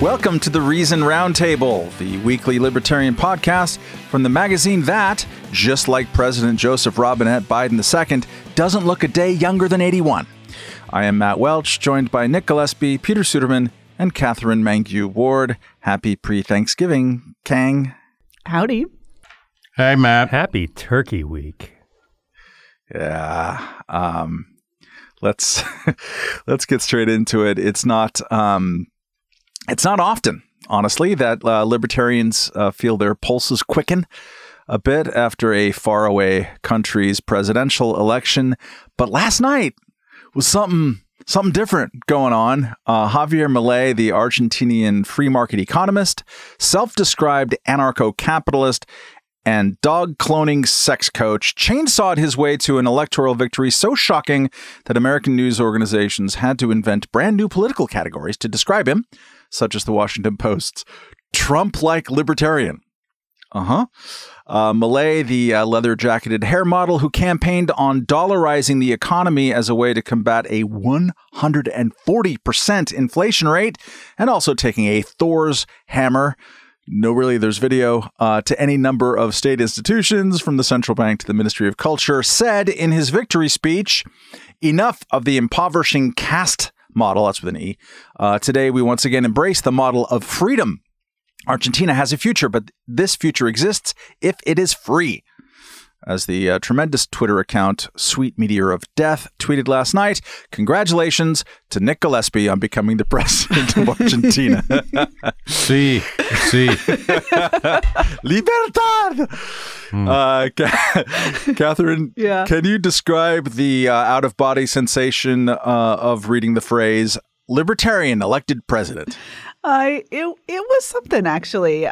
Welcome to the Reason Roundtable, the weekly libertarian podcast from the magazine that, just like President Joseph Robinette Biden II, doesn't look a day younger than 81. I am Matt Welch, joined by Nick Gillespie, Peter Suderman, and Catherine Mangue Ward. Happy pre-Thanksgiving, Kang. Howdy. Hey, Matt. Happy Turkey Week. Yeah. Let's get straight into it. It's not often, honestly, that libertarians feel their pulses quicken a bit after a faraway country's presidential election. But last night was something different going on. Javier Milei, the Argentinian free market economist, self-described anarcho-capitalist, and dog-cloning sex coach, chainsawed his way to an electoral victory so shocking that American news organizations had to invent brand new political categories to describe him, such as the Washington Post's Trump-like libertarian. Milei, the leather-jacketed hair model who campaigned on dollarizing the economy as a way to combat a 140% inflation rate, and also taking a Thor's hammer, there's video, to any number of state institutions, from the central bank to the Ministry of Culture, said in his victory speech, enough of the impoverishing caste model, that's with an E. Today, we once again embrace the model of freedom. Argentina has a future, but this future exists if it is free. As the tremendous Twitter account, Sweet Meteor of Death, tweeted last night, congratulations to Nick Gillespie on becoming the president of Argentina. Sí. Libertad! Catherine, Can you describe the out-of-body sensation of reading the phrase, libertarian elected president? It was something, actually.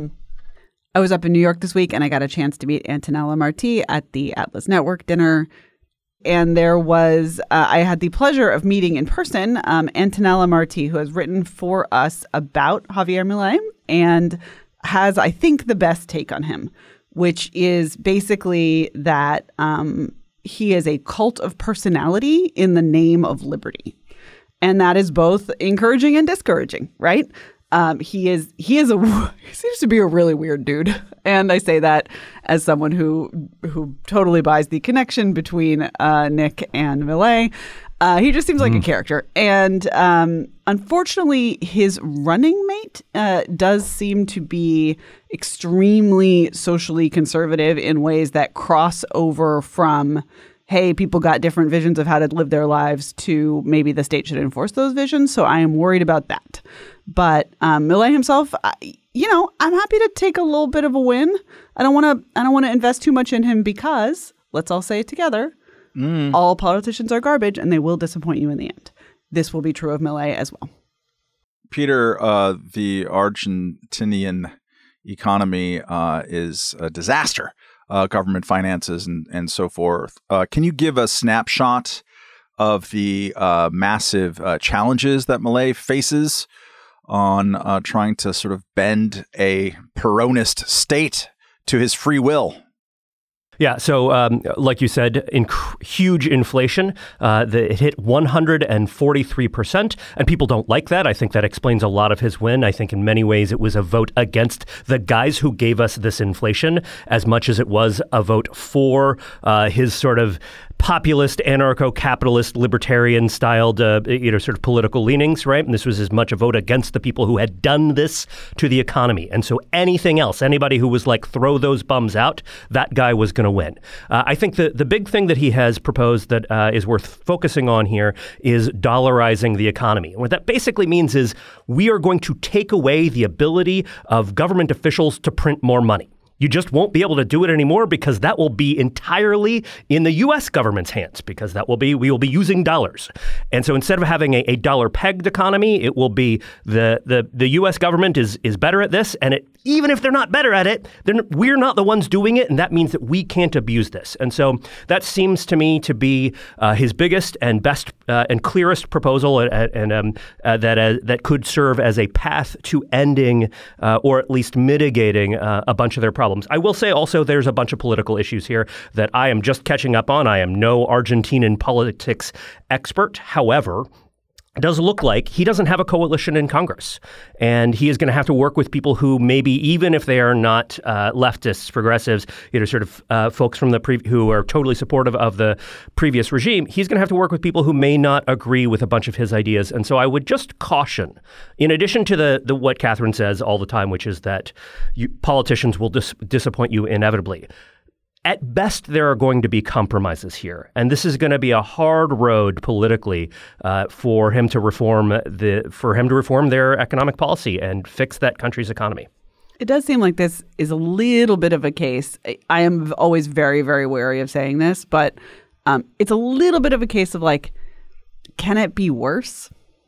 I was up in New York this week, and I got a chance to meet Antonella Marti at the Atlas Network dinner. And there was, I had the pleasure of meeting in person Antonella Marti, who has written for us about Javier Milei and has, I think, the best take on him, which is basically that he is a cult of personality in the name of liberty. And that is both encouraging and discouraging, right? He seems to be a really weird dude. And I say that as someone who totally buys the connection between Nick and Milei. He just seems like a character. And unfortunately, his running mate does seem to be extremely socially conservative in ways that cross over from, hey, people got different visions of how to live their lives, to maybe the state should enforce those visions. So I am worried about that. But Milei himself, I'm happy to take a little bit of a win. I don't want to invest too much in him because, let's all say it together, all politicians are garbage and they will disappoint you in the end. This will be true of Milei as well. Peter, the Argentinian economy is a disaster. Government finances and so forth. Can you give a snapshot of the massive challenges that Milei faces on trying to sort of bend a Peronist state to his free will? Yeah, so like you said, huge inflation. It hit 143%, and people don't like that. I think that explains a lot of his win. I think in many ways it was a vote against the guys who gave us this inflation as much as it was a vote for his sort of populist, anarcho-capitalist, libertarian-styled, sort of political leanings, right? And this was as much a vote against the people who had done this to the economy. And so anything else, anybody who was like, throw those bums out, that guy was going to win. I think the big thing that he has proposed that is worth focusing on here is dollarizing the economy. And what that basically means is we are going to take away the ability of government officials to print more money. You just won't be able to do it anymore because that will be entirely in the U.S. government's hands, because we will be using dollars. And so instead of having a dollar-pegged economy, it will be the U.S. government is better at this, and even if they're not better at it, then we're not the ones doing it, and that means that we can't abuse this. And so that seems to me to be his biggest and best and clearest proposal, that could serve as a path to ending or at least mitigating a bunch of their problems. I will say also there's a bunch of political issues here that I am just catching up on. I am no Argentinian politics expert. However, does look like he doesn't have a coalition in Congress. And he is going to have to work with people who maybe, even if they are not leftists, progressives, sort of folks from who are totally supportive of the previous regime, he's going to have to work with people who may not agree with a bunch of his ideas. And so I would just caution, in addition to the what Catherine says all the time, which is that politicians will disappoint you inevitably. At best, there are going to be compromises here, and this is going to be a hard road politically for him to reform their economic policy and fix that country's economy. It does seem like this is a little bit of a case. I am always very, very wary of saying this, but it's a little bit of a case of like, can it be worse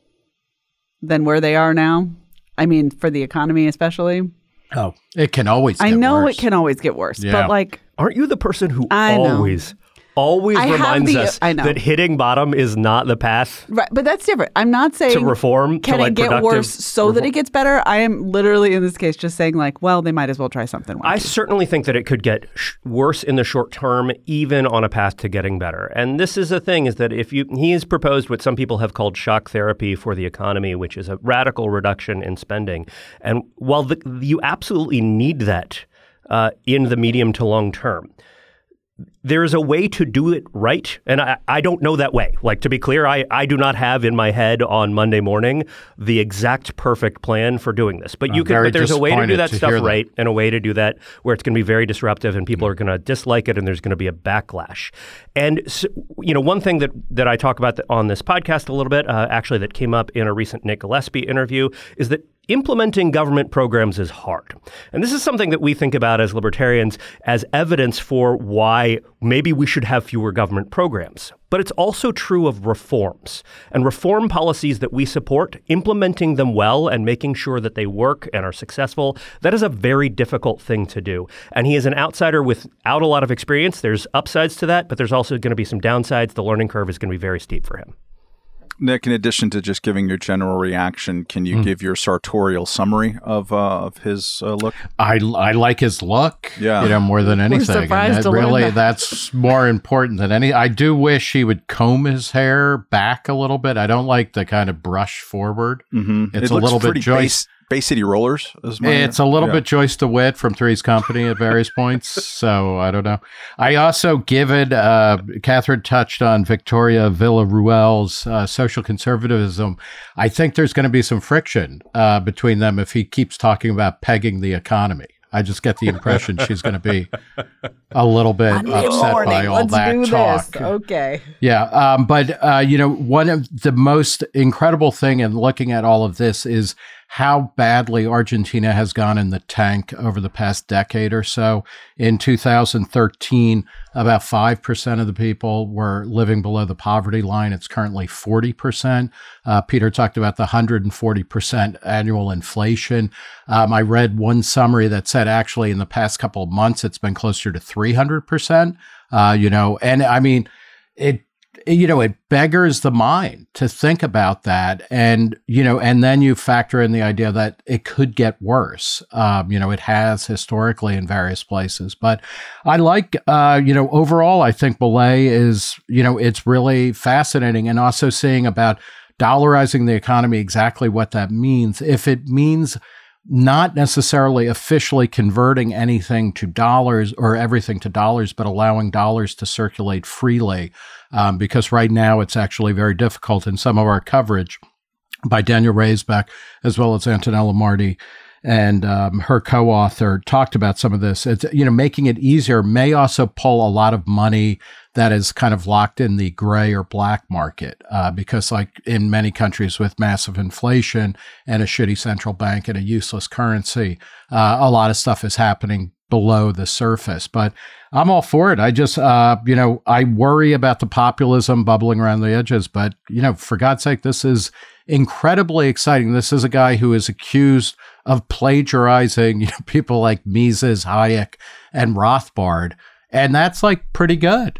than where they are now? I mean, for the economy especially. Oh, it can always get I know worse. It can always get worse, Yeah. but like, Aren't you the person who I know. always reminds us I know. that hitting bottom is not the path right, but that's different. I'm not saying to reform, can to like it get productive worse so that it gets better. I am literally in this case just saying like, well, they might as well try something. I certainly think that it could get worse in the short term, even on a path to getting better. And this is the thing, is that he has proposed what some people have called shock therapy for the economy, which is a radical reduction in spending. And while you absolutely need that in the medium to long term, there is a way to do it right. And I don't know that way. Like, to be clear, I do not have in my head on Monday morning the exact perfect plan for doing this. But but there's a way to do that stuff right, and a way to do that where it's going to be very disruptive and people are going to dislike it and there's going to be a backlash. And so, one thing that I talk about on this podcast a little bit, actually that came up in a recent Nick Gillespie interview, is that implementing government programs is hard. And this is something that we think about as libertarians as evidence for why maybe we should have fewer government programs. But it's also true of reforms. And reform policies that we support, implementing them well and making sure that they work and are successful, that is a very difficult thing to do. And he is an outsider without a lot of experience. There's upsides to that, but there's also going to be some downsides. The learning curve is going to be very steep for him. Nick, in addition to just giving your general reaction, can you give your sartorial summary of his look? I like his look, yeah. More than anything. surprised to learn really, that. that's more important than any. I do wish he would comb his hair back a little bit. I don't like the kind of brush forward. Mm-hmm. It's a little bit Joyce. Bay City Rollers. It's a little bit Joyce DeWitt from Three's Company at various points. So I don't know. I also Catherine touched on Victoria Villarruel's social conservatism. I think there's going to be some friction between them if he keeps talking about pegging the economy. I just get the impression she's going to be a little bit upset by all that talk. This. Okay. Yeah. But one of the most incredible thing in looking at all of this is how badly Argentina has gone in the tank over the past decade or so. In 2013, about 5% of the people were living below the poverty line. It's currently 40%. Peter talked about the 140% annual inflation. I read one summary that said actually in the past couple of months, it's been closer to 300%, and I mean, it beggars the mind to think about that. And, and then you factor in the idea that it could get worse. It has historically in various places, but I like, overall, I think Milei is, it's really fascinating, and also seeing about dollarizing the economy, exactly what that means. If it means not necessarily officially converting anything to dollars or everything to dollars, but allowing dollars to circulate freely. Because right now it's actually very difficult. In some of our coverage by Daniel Raisbeck, as well as Antonella Marti and her co-author, talked about some of this. It's, making it easier may also pull a lot of money that is kind of locked in the gray or black market, because like in many countries with massive inflation and a shitty central bank and a useless currency, a lot of stuff is happening below the surface. But I'm all for it. I just, I worry about the populism bubbling around the edges. But, for God's sake, this is incredibly exciting. This is a guy who is accused of plagiarizing, people like Mises, Hayek, and Rothbard. And that's like pretty good.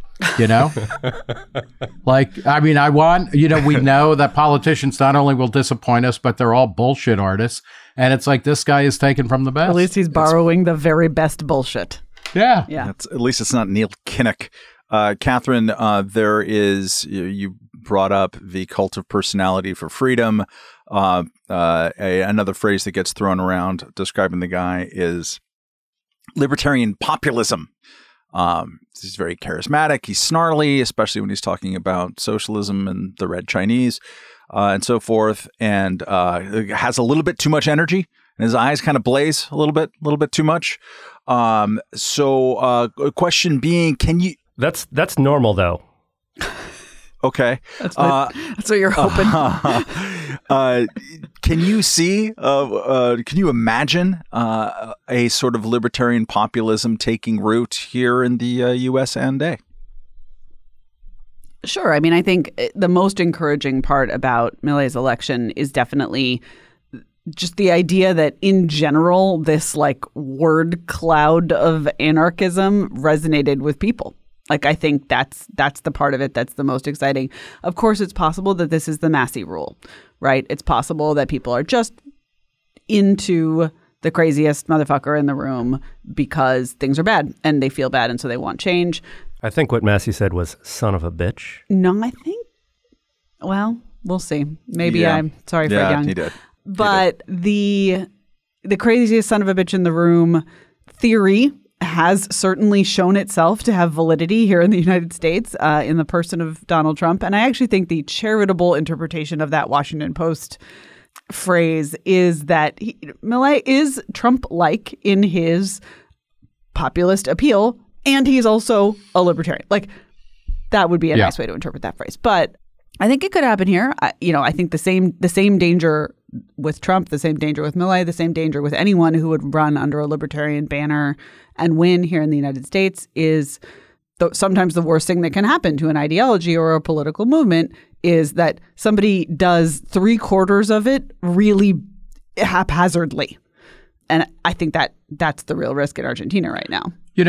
Like, I mean, we know that politicians not only will disappoint us, but they're all bullshit artists. And it's like, this guy is taken from the best. At least he's borrowing the very best bullshit. Yeah. At least it's not Neil Kinnock. Catherine, there is, you brought up the cult of personality for freedom. Another phrase that gets thrown around describing the guy is libertarian populism. He's very charismatic. He's snarly, especially when he's talking about socialism and the Red Chinese and so forth, and has a little bit too much energy. And his eyes kind of blaze a little bit too much. Question being, can you... That's normal, though. Okay. That's what you're hoping. Can you see, can you imagine a sort of libertarian populism taking root here in the U.S. and A? Sure. I mean, I think the most encouraging part about Milei's election is definitely just the idea that in general, this like word cloud of anarchism resonated with people. Like, I think that's the part of it that's the most exciting. Of course, it's possible that this is the Massey rule, right? It's possible that people are just into the craziest motherfucker in the room because things are bad and they feel bad and so they want change. I think what Massey said was son of a bitch. No, I think, well, we'll see. Maybe I'm sorry for young. He did. But the craziest son of a bitch in the room theory has certainly shown itself to have validity here in the United States in the person of Donald Trump. And I actually think the charitable interpretation of that Washington Post phrase is that Milei is Trump-like in his populist appeal, and he's also a libertarian. Like, that would be a nice way to interpret that phrase. But I think it could happen here. I think the same danger with Trump, the same danger with Milei, the same danger with anyone who would run under a libertarian banner and win here in the United States is sometimes the worst thing that can happen to an ideology or a political movement is that somebody does 3/4 of it really haphazardly. And I think that's the real risk in Argentina right now.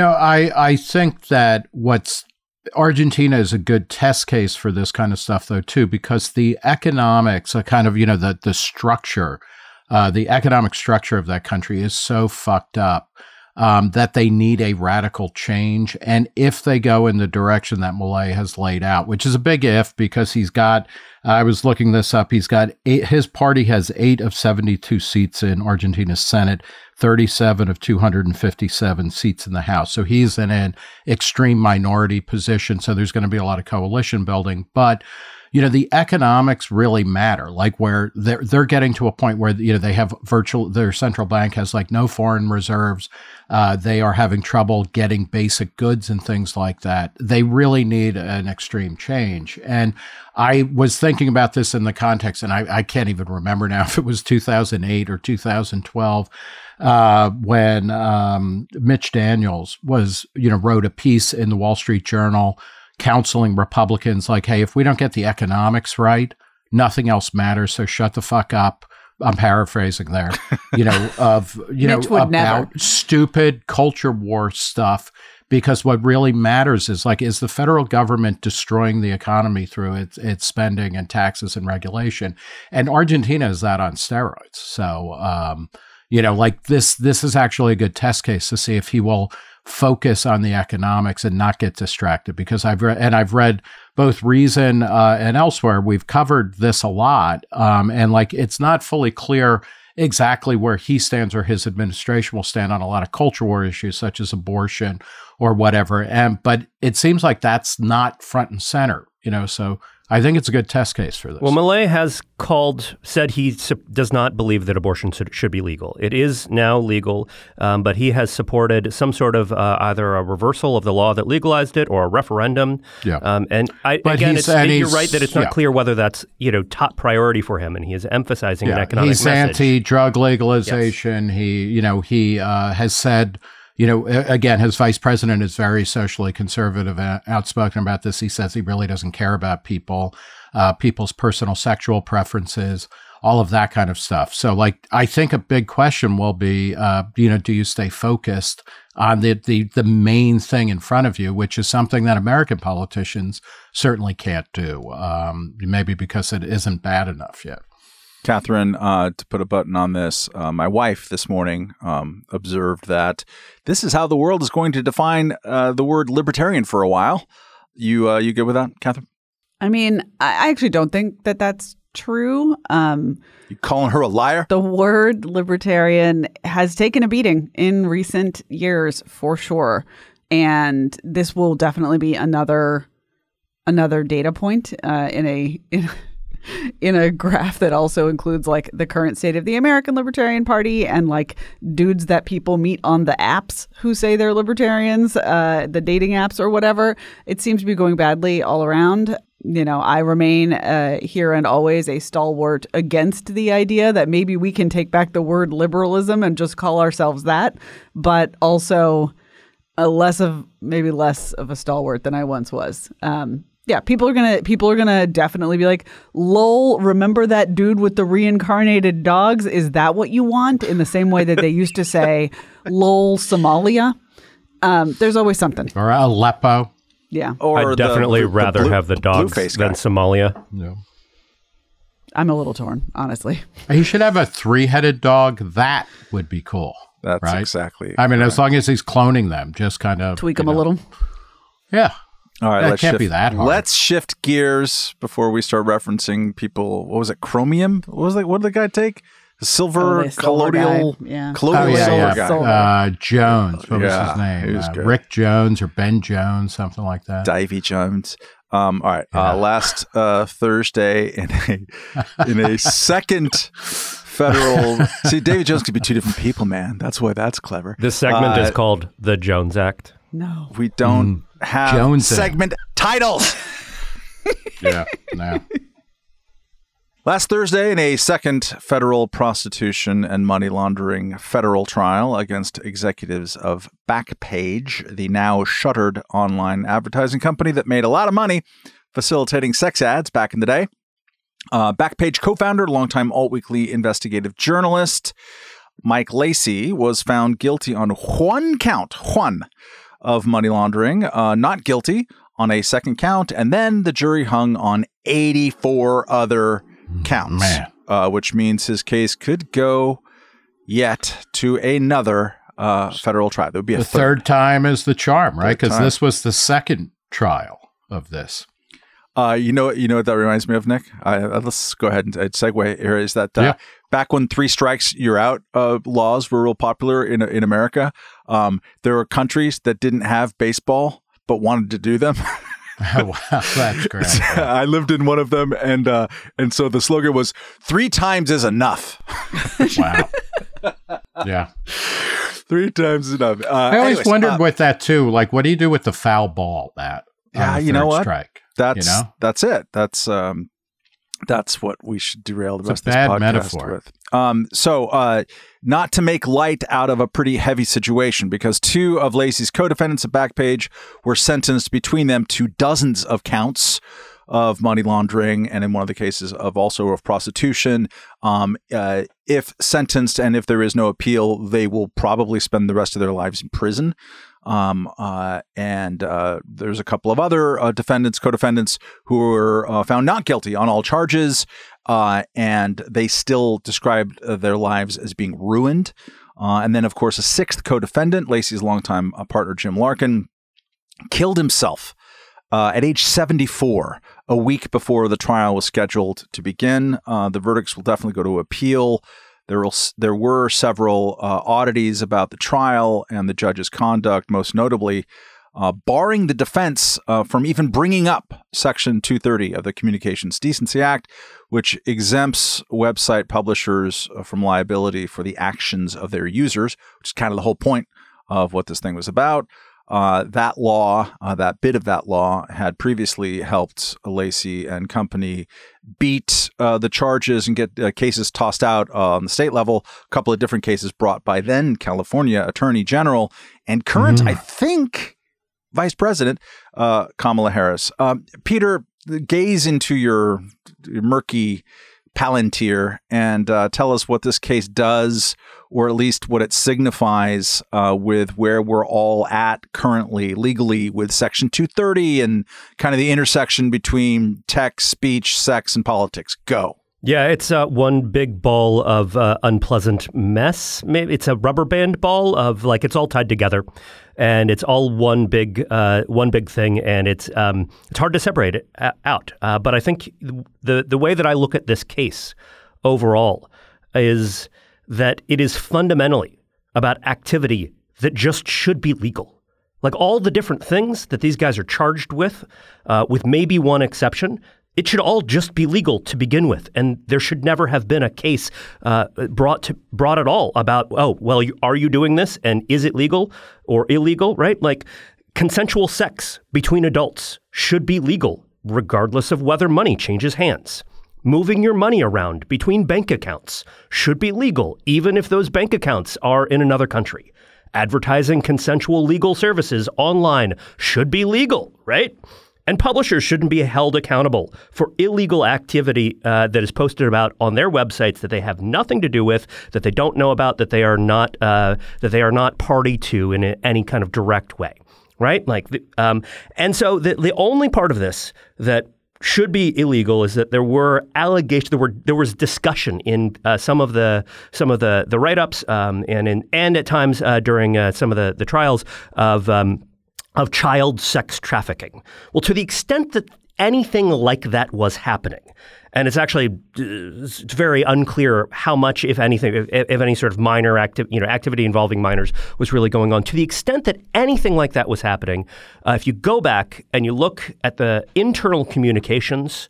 I think that Argentina is a good test case for this kind of stuff, though, too, because the economics are kind of, the structure, the economic structure of that country is so fucked up that they need a radical change. And if they go in the direction that Milei has laid out, which is a big if, because he's got, I was looking this up, his party has 8 of 72 seats in Argentina's Senate, 37 of 257 seats in the House. So he's in an extreme minority position. So there's going to be a lot of coalition building. But, the economics really matter, like where they're getting to a point where, they have their central bank has like no foreign reserves. They are having trouble getting basic goods and things like that. They really need an extreme change. And I was thinking about this in the context, and I can't even remember now if it was 2008 or 2012, when Mitch Daniels wrote a piece in the Wall Street Journal counseling Republicans like, hey, if we don't get the economics right, nothing else matters. So shut the fuck up. I'm paraphrasing there, about stupid culture war stuff, because what really matters is is the federal government destroying the economy through its spending and taxes and regulation? And Argentina is that on steroids. So, this is actually a good test case to see if he will focus on the economics and not get distracted, because I've read both Reason and elsewhere. We've covered this a lot. And it's not fully clear exactly where he stands or his administration will stand on a lot of culture war issues such as abortion or whatever. But it seems like that's not front and center, so I think it's a good test case for this. Well, Milei has said he does not believe that abortion should be legal. It is now legal, but he has supported some sort of either a reversal of the law that legalized it or a referendum. Yeah. You're right that it's not clear whether that's top priority for him, and he is emphasizing an economic message. He's anti-drug legalization. Yes. He has said. Again, his vice president is very socially conservative and outspoken about this. He says he really doesn't care about people's personal sexual preferences, all of that kind of stuff. So, I think a big question will be, do you stay focused on the main thing in front of you, which is something that American politicians certainly can't do, maybe because it isn't bad enough yet. Catherine, to put a button on this, my wife this morning observed that this is how the world is going to define the word libertarian for a while. You good with that, Catherine? I mean, I actually don't think that that's true. You calling her a liar? The word libertarian has taken a beating in recent years, for sure. And this will definitely be another data point in a graph that also includes like the current state of the American Libertarian Party and like dudes that people meet on the apps who say they're libertarians, the dating apps or whatever. It seems to be going badly all around. You know, I remain here and always a stalwart against the idea that maybe we can take back the word liberalism and just call ourselves that, but also less of a stalwart than I once was. Yeah, people are gonna definitely be like, lol, remember that dude with the reincarnated dogs? Is that what you want? In the same way that they used to say, lol, Somalia. There's always something. Or Aleppo. Yeah. Or I'd definitely rather have the dogs than Somalia. No. I'm a little torn, honestly. He should have a 3-headed dog. That would be cool. That's right? exactly. I mean, as long as he's cloning them, just kind of tweak them a little. Yeah. All right, that can't be that hard. Let's shift gears before we start referencing people. What was it? Chromium? What did the guy take? The silver colloidal, silver guy. Jones. What was his name? Rick Jones or Ben Jones, something like that. Davy Jones. All right. Last Thursday in a second federal. See, Davy Jones could be two different people, man. That's why that's clever. This segment is called the Jones Act. No, we don't have Jones segment titles. Yeah, no. Last Thursday, in a second federal prostitution and money laundering federal trial against executives of Backpage, the now shuttered online advertising company that made a lot of money facilitating sex ads back in the day. Backpage co-founder, longtime Alt Weekly investigative journalist Mike Lacey was found guilty on one count of money laundering, not guilty on a second count, and then the jury hung on 84 other counts, which means his case could go yet to another federal trial. There would be the third time is the charm, right? Because this was the second trial of this. You know what that reminds me of, Nick? Let's go ahead and segue here. Is that back when 3 strikes you're out laws were real popular in America, there were countries that didn't have baseball but wanted to do them. Oh, wow, that's great. I lived in one of them, and so the slogan was 3 times is enough. Wow. Yeah. 3 times is enough. I always wondered with that too. Like, what do you do with the foul ball? You know what? Strike. That's it. That's what we should derail the rest of this podcast metaphor. with. So not to make light out of a pretty heavy situation, because 2 of Lacey's co-defendants at Backpage were sentenced between them to dozens of counts of money laundering, and in one of the cases of prostitution. If sentenced and if there is no appeal, they will probably spend the rest of their lives in prison. And there's a couple of other co-defendants who were found not guilty on all charges, and they still described their lives as being ruined. And then, of course, a 6th co-defendant, Lacey's longtime partner Jim Larkin, killed himself at age 74, a week before the trial was scheduled to begin. The verdicts will definitely go to appeal. There were several oddities about the trial and the judge's conduct, most notably barring the defense from even bringing up Section 230 of the Communications Decency Act, which exempts website publishers from liability for the actions of their users, which is kind of the whole point of what this thing was about. That bit of that law had previously helped Lacey and company beat the charges and get cases tossed out on the state level. A couple of different cases brought by then California Attorney General and current, I think, Vice President Kamala Harris. Peter, gaze into your murky Palantir and tell us what this case does, or at least what it signifies with where we're all at currently legally with Section 230 and kind of the intersection between tech, speech, sex, and politics. Go. Yeah, it's one big ball of unpleasant mess. Maybe it's a rubber band ball of it's all tied together. and it's all one big thing, and it's hard to separate it out. But I think the way that I look at this case overall is that it is fundamentally about activity that just should be legal. Like all the different things that these guys are charged with maybe one exception, it should all just be legal to begin with. And there should never have been a case brought at all about, oh, well, are you doing this? And is it legal or illegal, right? Like consensual sex between adults should be legal, regardless of whether money changes hands. Moving your money around between bank accounts should be legal, even if those bank accounts are in another country. Advertising consensual legal services online should be legal, right? And publishers shouldn't be held accountable for illegal activity that is posted about on their websites that they have nothing to do with, that they don't know about, that they are not party to in any kind of direct way, right? And so the only part of this that should be illegal is that there were allegations. There was discussion in some of the write-ups and at times during some of the trials of child sex trafficking. Well, to the extent that anything like that was happening, and it's actually it's very unclear how much, if anything, if any sort of minor activity involving minors was really going on. To the extent that anything like that was happening, if you go back and you look at the internal communications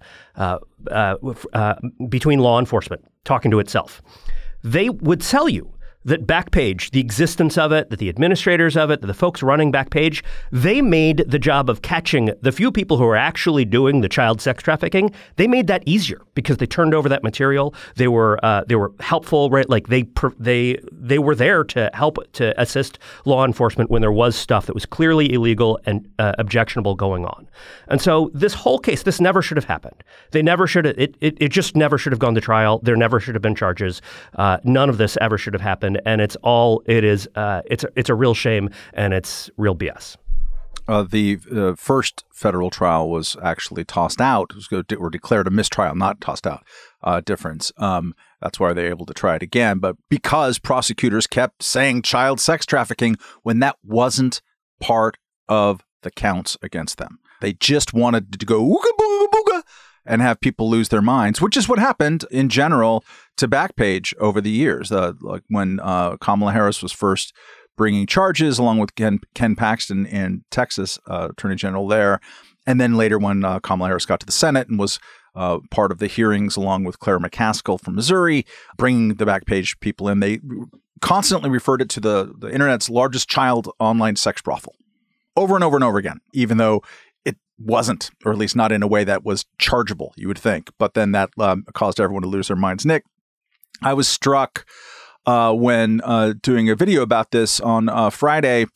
between law enforcement talking to itself, they would tell you that Backpage, the existence of it, that the administrators of it, that the folks running Backpage, they made the job of catching the few people who are actually doing the child sex trafficking, they made that easier because they turned over that material. They were helpful, right? Like they were there to help to assist law enforcement when there was stuff that was clearly illegal and objectionable going on. And so this whole case, this never should have happened. They never should have. It just never should have gone to trial. There never should have been charges. None of this ever should have happened. And it's a real shame, and it's real BS. The first federal trial was actually tossed out, or declared a mistrial, not tossed out. Difference. That's why they're able to try it again. But because prosecutors kept saying child sex trafficking when that wasn't part of the counts against them, they just wanted to go ooga booga booga and have people lose their minds, which is what happened in general to Backpage over the years. Like when Kamala Harris was first bringing charges, along with Ken Paxton in Texas, Attorney General there, and then later when Kamala Harris got to the Senate and was part of the hearings, along with Claire McCaskill from Missouri, bringing the Backpage people in, they constantly referred it to the internet's largest child online sex brothel, over and over and over again, even though wasn't, or at least not in a way that was chargeable, you would think. But then that caused everyone to lose their minds. Nick, I was struck when doing a video about this on Friday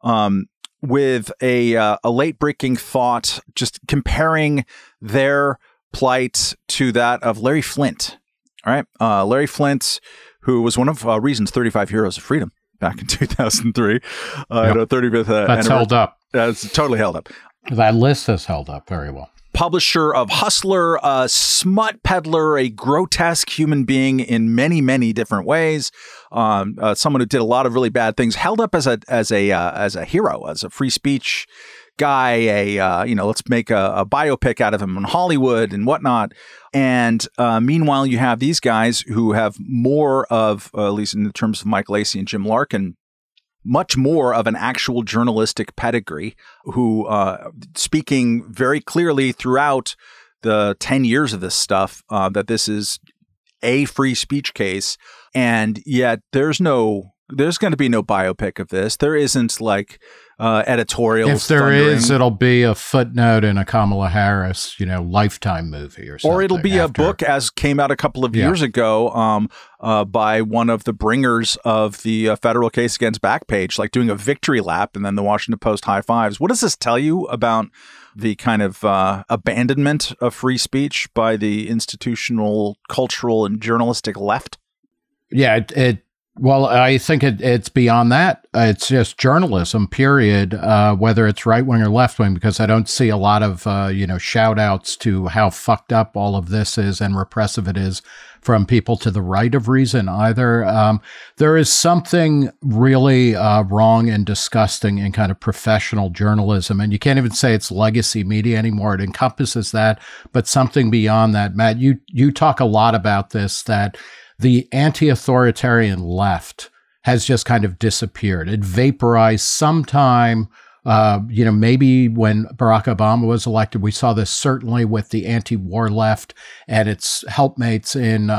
with a late-breaking thought, just comparing their plight to that of Larry Flynt. All right, Larry Flynt, who was one of Reason's 35 Heroes of Freedom back in 2003. Yep. 35th That's held up. It's totally held up. That list has held up very well. Publisher of Hustler, a smut peddler, a grotesque human being in many, many different ways. Someone who did a lot of really bad things, held up as a hero, as a free speech guy. Let's make a biopic out of him in Hollywood and whatnot. And meanwhile, you have these guys who have more of, at least in terms of Mike Lacey and Jim Larkin, much more of an actual journalistic pedigree, who speaking very clearly throughout the 10 years of this stuff that this is a free speech case. And yet there's going to be no biopic of this. There isn't like editorials. If there is, it'll be a footnote in a Kamala Harris, Lifetime movie or something. Or it'll be a book, as came out a couple of years ago by one of the bringers of the federal case against Backpage, like doing a victory lap, and then the Washington Post high fives. What does this tell you about the kind of abandonment of free speech by the institutional, cultural, and journalistic left? Yeah, it Well, I think it's beyond that. It's just journalism, period, whether it's right wing or left wing, because I don't see a lot of, shout outs to how fucked up all of this is and repressive it is from people to the right of reason either. There is something really wrong and disgusting in kind of professional journalism. And you can't even say it's legacy media anymore. It encompasses that, but something beyond that. Matt, you talk a lot about this, that the anti-authoritarian left has just kind of disappeared. It vaporized sometime, maybe when Barack Obama was elected. We saw this certainly with the anti-war left and its helpmates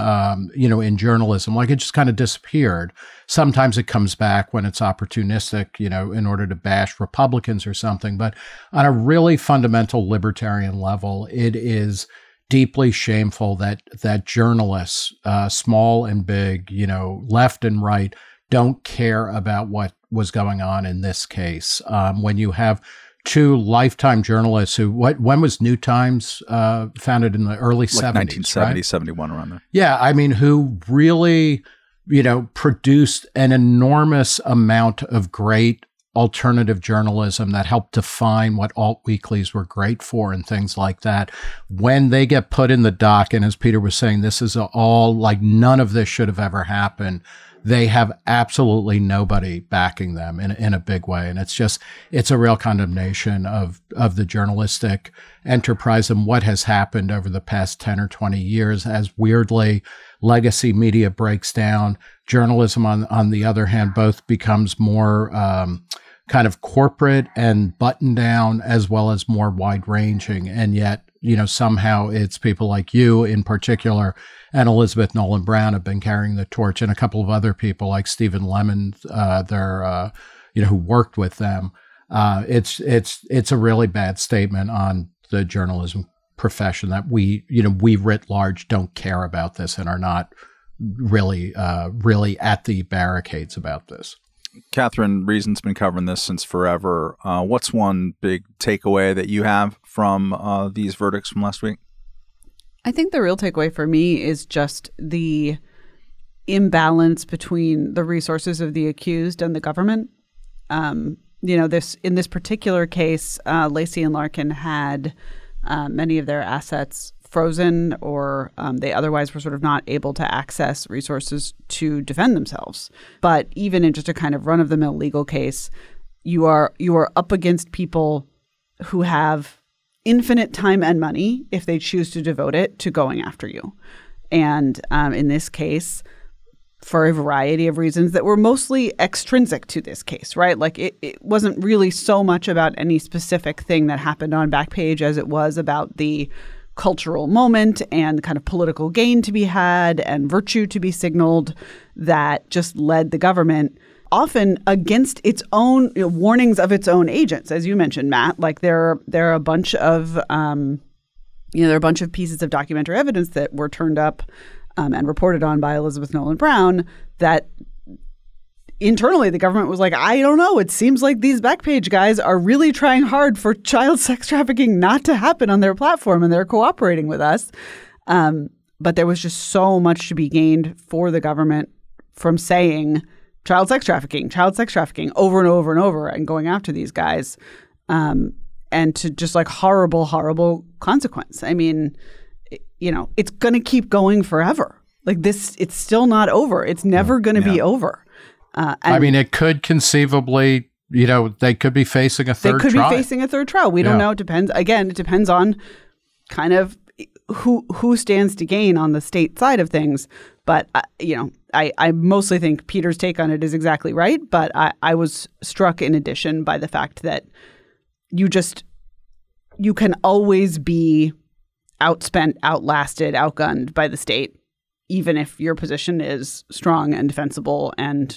in journalism. Like, it just kind of disappeared. Sometimes it comes back when it's opportunistic, in order to bash Republicans or something. But on a really fundamental libertarian level, it is deeply shameful that journalists, small and big, left and right, don't care about what was going on in this case. When you have two lifetime journalists who, when was New Times founded? In the early 70s, 1970, right? 71, around there. Yeah, I mean, who really, produced an enormous amount of great alternative journalism that helped define what alt weeklies were great for and things like that. When they get put in the dock, and as Peter was saying, this is all like, none of this should have ever happened. They have absolutely nobody backing them in a big way. And it's a real condemnation of the journalistic enterprise and what has happened over the past 10 or 20 years as weirdly legacy media breaks down. Journalism, on the other hand, both becomes more kind of corporate and button down, as well as more wide ranging. And yet, somehow it's people like you in particular and Elizabeth Nolan Brown have been carrying the torch, and a couple of other people like Stephen Lemon, who worked with them. It's a really bad statement on the journalism profession that we writ large don't care about this and are not really at the barricades about this. Catherine Reason's been covering this since forever. What's one big takeaway that you have from these verdicts from last week? I think the real takeaway for me is just the imbalance between the resources of the accused and the government. In this particular case, Laci and Larkin had many of their assets frozen, or they otherwise were sort of not able to access resources to defend themselves. But even in just a kind of run-of-the-mill legal case, you are up against people who have infinite time and money if they choose to devote it to going after you. And in this case, for a variety of reasons that were mostly extrinsic to this case, right? Like it wasn't really so much about any specific thing that happened on Backpage as it was about the cultural moment and kind of political gain to be had and virtue to be signaled that just led the government often against its own warnings of its own agents, as you mentioned, Matt. Like there are a bunch of there are a bunch of pieces of documentary evidence that were turned up and reported on by Elizabeth Nolan Brown that internally the government was like, I don't know, it seems like these Backpage guys are really trying hard for child sex trafficking not to happen on their platform, and they're cooperating with us. But there was just so much to be gained for the government from saying child sex trafficking over and over and over and going after these guys, and to just like horrible, horrible consequence. I mean, it's going to keep going forever. Like this, it's still not over. It's never going to be over. I mean, it could conceivably, they could be facing a third trial. They could be facing a third trial. We don't know. It depends. Again, it depends on kind of who stands to gain on the state side of things. But, I mostly think Peter's take on it is exactly right. But I was struck in addition by the fact that you can always be outspent, outlasted, outgunned by the state, even if your position is strong and defensible and,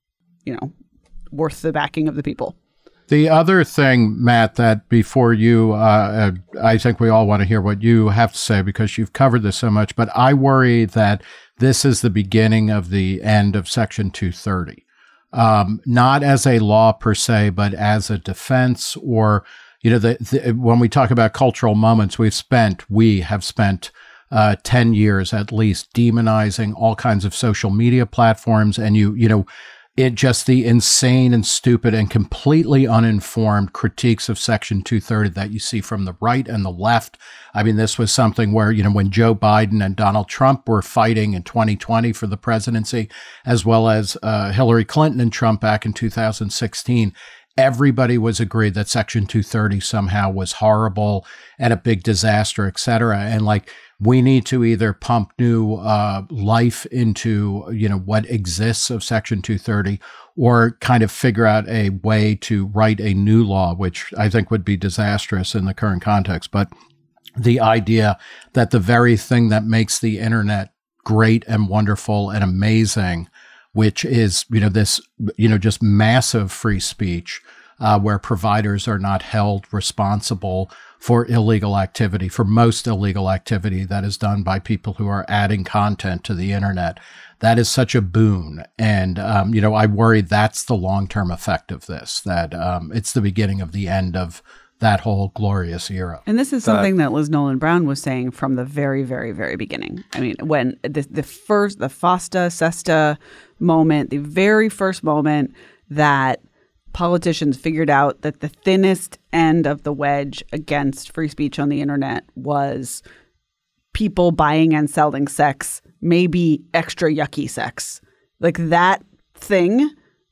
worth the backing of the people. The other thing, Matt, that before you, I think we all want to hear what you have to say because you've covered this so much, but I worry that this is the beginning of the end of Section 230. Not as a law per se, but as a defense or, when we talk about cultural moments, we have spent 10 years at least, demonizing all kinds of social media platforms. And it just the insane and stupid and completely uninformed critiques of Section 230 that you see from the right and the left. I mean, this was something where, when Joe Biden and Donald Trump were fighting in 2020 for the presidency, as well as Hillary Clinton and Trump back in 2016, everybody was agreed that Section 230 somehow was horrible and a big disaster, et cetera. And we need to either pump new life into, what exists of Section 230, or kind of figure out a way to write a new law, which I think would be disastrous in the current context. But the idea that the very thing that makes the internet great and wonderful and amazing, which is, this, just massive free speech, where providers are not held responsible for illegal activity, for most illegal activity that is done by people who are adding content to the internet. That is such a boon. And, I worry that's the long-term effect of this, that it's the beginning of the end of that whole glorious era. And this is something that Liz Nolan Brown was saying from the very, very, very beginning. I mean, when the FOSTA, SESTA moment, the very first moment that politicians figured out that the thinnest end of the wedge against free speech on the internet was people buying and selling sex, maybe extra yucky sex. That thing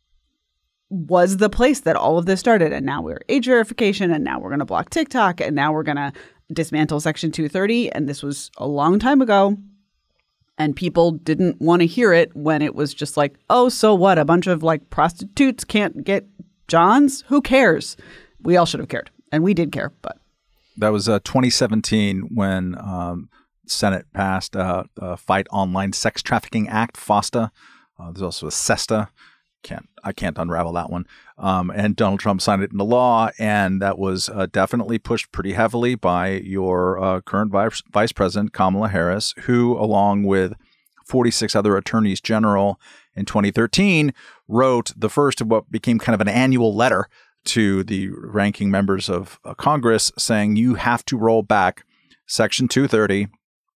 was the place that all of this started. And now we're age verification, and now we're going to block TikTok, and now we're going to dismantle Section 230. And this was a long time ago. And people didn't want to hear it when it was just oh, so what? A bunch of prostitutes can't get Johns? Who cares? We all should have cared. And we did care, but. That was 2017 when Senate passed Fight Online Sex Trafficking Act, FOSTA. There's also a SESTA. I can't unravel that one. And Donald Trump signed it into law, and that was definitely pushed pretty heavily by your current Vice President, Kamala Harris, who, along with 46 other attorneys general in 2013, wrote the first of what became kind of an annual letter to the ranking members of Congress saying you have to roll back Section 230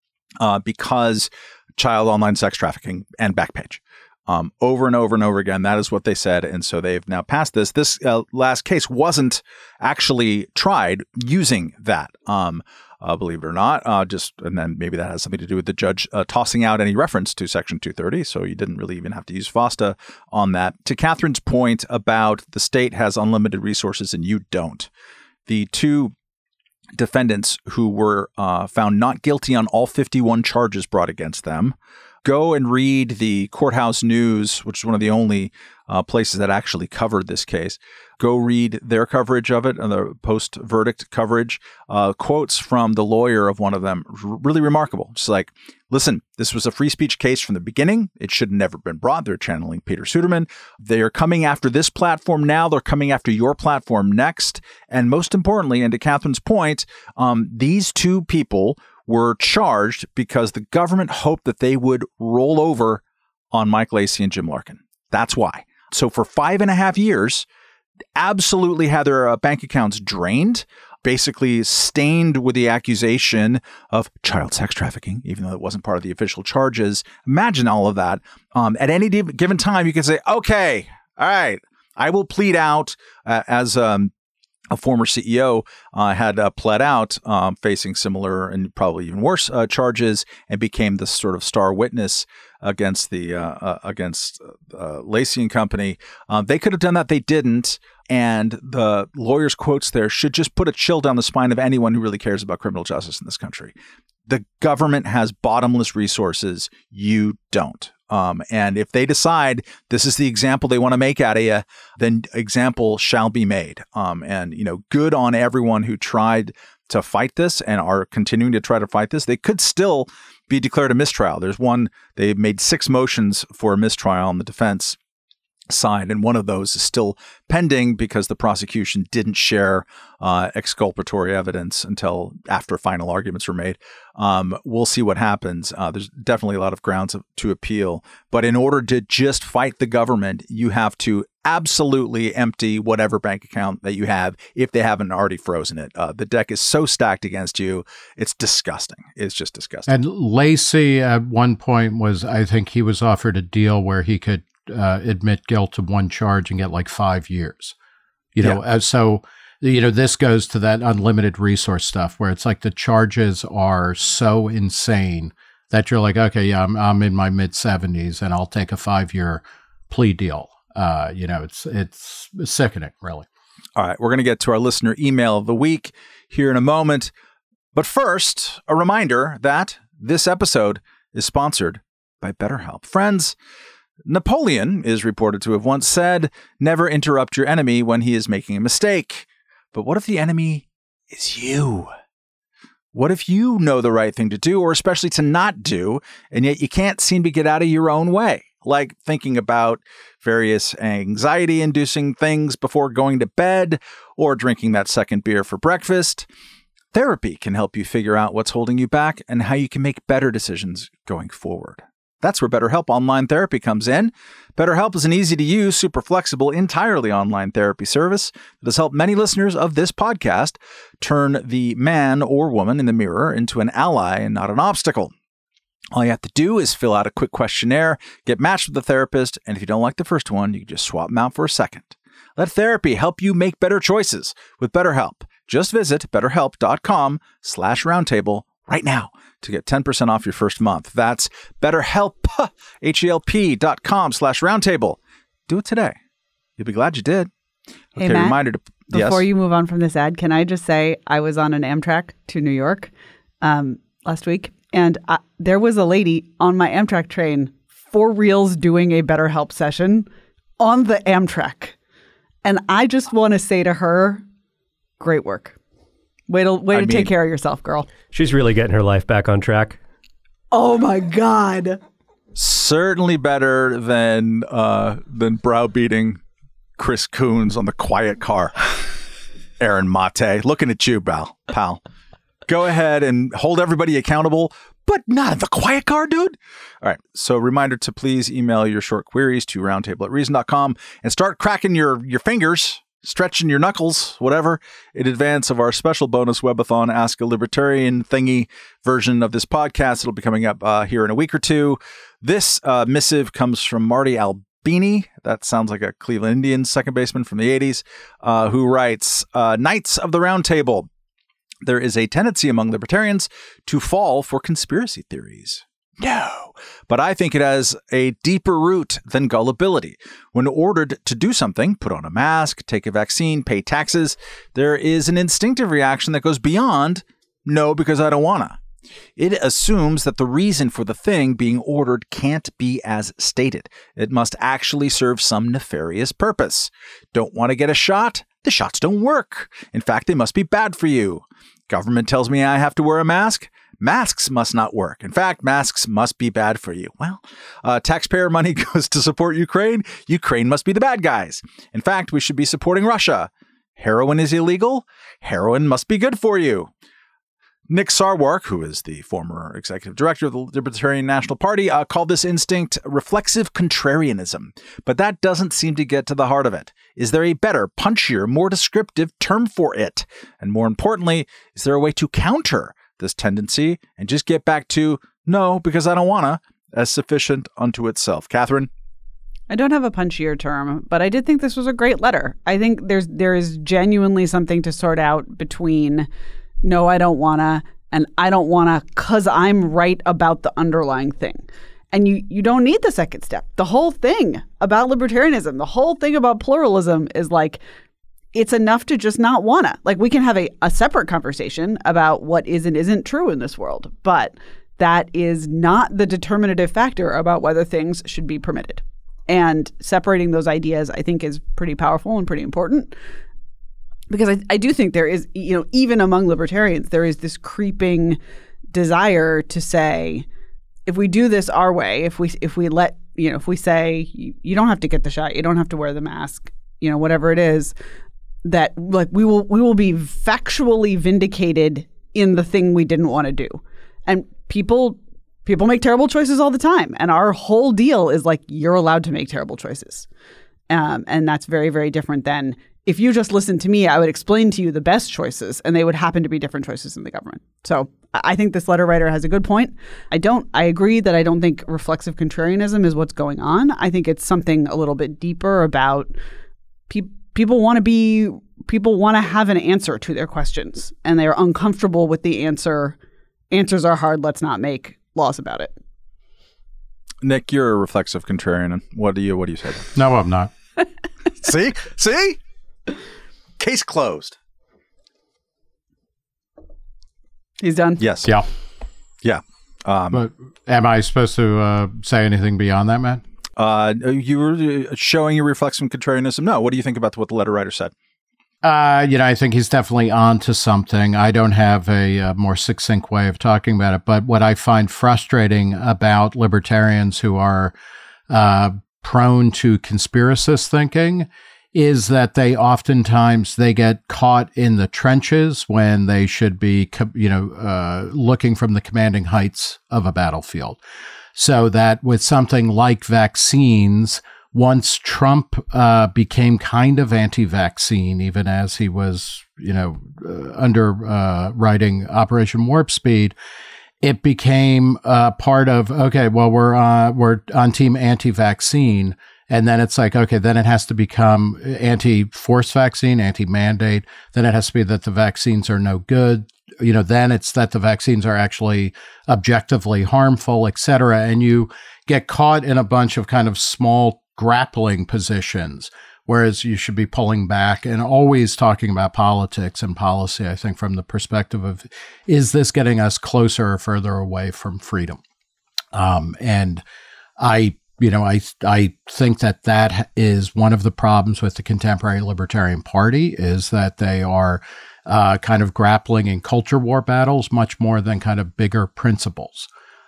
because child online sex trafficking and Backpage. Over and over and over again. That is what they said. And so they've now passed this. This last case wasn't actually tried using that, believe it or not. And then maybe that has something to do with the judge tossing out any reference to Section 230. So you didn't really even have to use FOSTA on that. To Catherine's point about the state has unlimited resources and you don't. The two defendants who were found not guilty on all 51 charges brought against them. Go and read the Courthouse News, which is one of the only places that actually covered this case. Go read their coverage of it and the post-verdict coverage. Quotes from the lawyer of one of them, really remarkable. Just listen, this was a free speech case from the beginning. It should have never been brought. They're channeling Peter Suderman. They are coming after this platform now. They're coming after your platform next. And most importantly, and to Catherine's point, these two people were charged because the government hoped that they would roll over on Mike Lacey and Jim Larkin. That's why. So for 5.5 years, absolutely had their bank accounts drained, basically stained with the accusation of child sex trafficking, even though it wasn't part of the official charges. Imagine all of that. At any given time, you can say, okay, all right, I will plead out as a former CEO had pled out facing similar and probably even worse charges and became the sort of star witness against the Lacey and Company. They could have done that. They didn't. And the lawyer's quotes there should just put a chill down the spine of anyone who really cares about criminal justice in this country. The government has bottomless resources. You don't. And if they decide this is the example they want to make out of you, then example shall be made. And, good on everyone who tried to fight this and are continuing to try to fight this. They could still be declared a mistrial. They made 6 motions for a mistrial in the defense. signed, and one of those is still pending because the prosecution didn't share exculpatory evidence until after final arguments were made. We'll see what happens. There's definitely a lot of grounds to appeal, but in order to just fight the government, you have to absolutely empty whatever bank account that you have if they haven't already frozen it. The deck is so stacked against you. It's disgusting. It's just disgusting. And Lacey at one point I think he was offered a deal where he could admit guilt to one charge and get like 5 years, So, this goes to that unlimited resource stuff where it's like the charges are so insane that you're like, okay, yeah, I'm in my mid 70s and I'll take a 5-year plea deal. It's sickening, really. All right. We're going to get to our listener email of the week here in a moment. But first, a reminder that this episode is sponsored by BetterHelp. Friends, Napoleon is reported to have once said, "Never interrupt your enemy when he is making a mistake." But what if the enemy is you? What if you know the right thing to do, or especially to not do, and yet you can't seem to get out of your own way? Like thinking about various anxiety-inducing things before going to bed, or drinking that second beer for breakfast. Therapy can help you figure out what's holding you back and how you can make better decisions going forward. That's where BetterHelp Online Therapy comes in. BetterHelp is an easy-to-use, super flexible, entirely online therapy service that has helped many listeners of this podcast turn the man or woman in the mirror into an ally and not an obstacle. All you have to do is fill out a quick questionnaire, get matched with a therapist, and if you don't like the first one, you can just swap them out for a second. Let therapy help you make better choices with BetterHelp. Just visit BetterHelp.com/roundtable right now to get 10% off your first month. That's BetterHelp, HELP.com/roundtable. Do it today. You'll be glad you did. Okay, hey, Matt, reminder to before you move on from this ad, can I just say I was on an Amtrak to New York last week, and there was a lady on my Amtrak train for reals doing a BetterHelp session on the Amtrak. And I just want to say to her, great work. Way to take care of yourself, girl. She's really getting her life back on track. Oh my God. Certainly better than browbeating Chris Coons on the quiet car. Aaron Mate, looking at you, pal. Go ahead and hold everybody accountable, but not in the quiet car, dude. All right. So reminder to please email your short queries to roundtable@reason.com and start cracking your fingers, stretching your knuckles, whatever, in advance of our special bonus webathon, Ask a Libertarian thingy version of this podcast. It'll be coming up here in a week or two. This missive comes from Marty Albini. That sounds like a Cleveland Indians second baseman from the 80s, who writes, Knights of the Round Table. There is a tendency among libertarians to fall for conspiracy theories. No, but I think it has a deeper root than gullibility. When ordered to do something, put on a mask, take a vaccine, pay taxes, there is an instinctive reaction that goes beyond, no, because I don't wanna. It assumes that the reason for the thing being ordered can't be as stated. It must actually serve some nefarious purpose. Don't want to get a shot? The shots don't work. In fact, they must be bad for you. Government tells me I have to wear a mask? Masks must not work. In fact, masks must be bad for you. Well, taxpayer money goes to support Ukraine. Ukraine must be the bad guys. In fact, we should be supporting Russia. Heroin is illegal. Heroin must be good for you. Nick Sarwark, who is the former executive director of the Libertarian National Party, called this instinct reflexive contrarianism. But that doesn't seem to get to the heart of it. Is there a better, punchier, more descriptive term for it? And more importantly, is there a way to counter this tendency and just get back to, no, because I don't wanna, as sufficient unto itself? Catherine? I don't have a punchier term, but I did think this was a great letter. I think there is genuinely something to sort out between no, I don't wanna, and I don't wanna because I'm right about the underlying thing. And you don't need the second step. The whole thing about libertarianism, the whole thing about pluralism is like, it's enough to just not wanna. Like, we can have a separate conversation about what is and isn't true in this world, but that is not the determinative factor about whether things should be permitted. And separating those ideas, I think, is pretty powerful and pretty important. Because I do think there is, even among libertarians, there is this creeping desire to say, if we do this our way, if we let, if we say you don't have to get the shot, you don't have to wear the mask, whatever it is, that like we will be factually vindicated in the thing we didn't want to do. And people make terrible choices all the time. And our whole deal is like, you're allowed to make terrible choices. And that's very, very different than if you just listened to me, I would explain to you the best choices, and they would happen to be different choices in the government. So I think this letter writer has a good point. I agree that I don't think reflexive contrarianism is what's going on. I think it's something a little bit deeper about people want to have an answer to their questions, and they are uncomfortable with the answer. Answers are hard. Let's not make laws about it. Nick, you're a reflexive contrarian. What do you say? No, I'm not. See? Case closed. He's done? Yes. Yeah. But am I supposed to say anything beyond that, Matt? You were showing your reflexive contrarianism. No, what do you think about what the letter writer said? I think he's definitely on to something. I don't have a more succinct way of talking about it, but what I find frustrating about libertarians who are prone to conspiracist thinking is that they oftentimes get caught in the trenches when they should be, looking from the commanding heights of a battlefield. So that with something like vaccines, once Trump became kind of anti-vaccine, even as he was, writing Operation Warp Speed, it became part of, okay, well, we're on team anti-vaccine. And then it's like, okay, then it has to become anti-force vaccine, anti-mandate. Then it has to be that the vaccines are no good. Then it's that the vaccines are actually objectively harmful, et cetera. And you get caught in a bunch of kind of small grappling positions, whereas you should be pulling back and always talking about politics and policy, I think, from the perspective of, is this getting us closer or further away from freedom? And I think that is one of the problems with the contemporary Libertarian Party, is that they are kind of grappling in culture war battles much more than kind of bigger principles.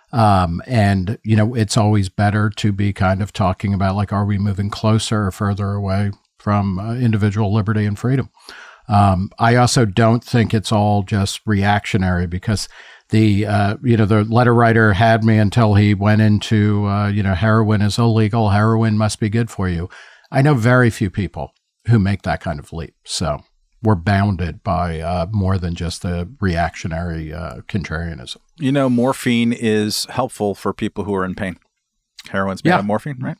And it's always better to be kind of talking about, like, are we moving closer or further away from individual liberty and freedom? I also don't think it's all just reactionary, because the letter writer had me until he went into, heroin is illegal, heroin must be good for you. I know very few people who make that kind of leap. So we're bounded by more than just the reactionary contrarianism. Morphine is helpful for people who are in pain. Heroin's made out of morphine, right?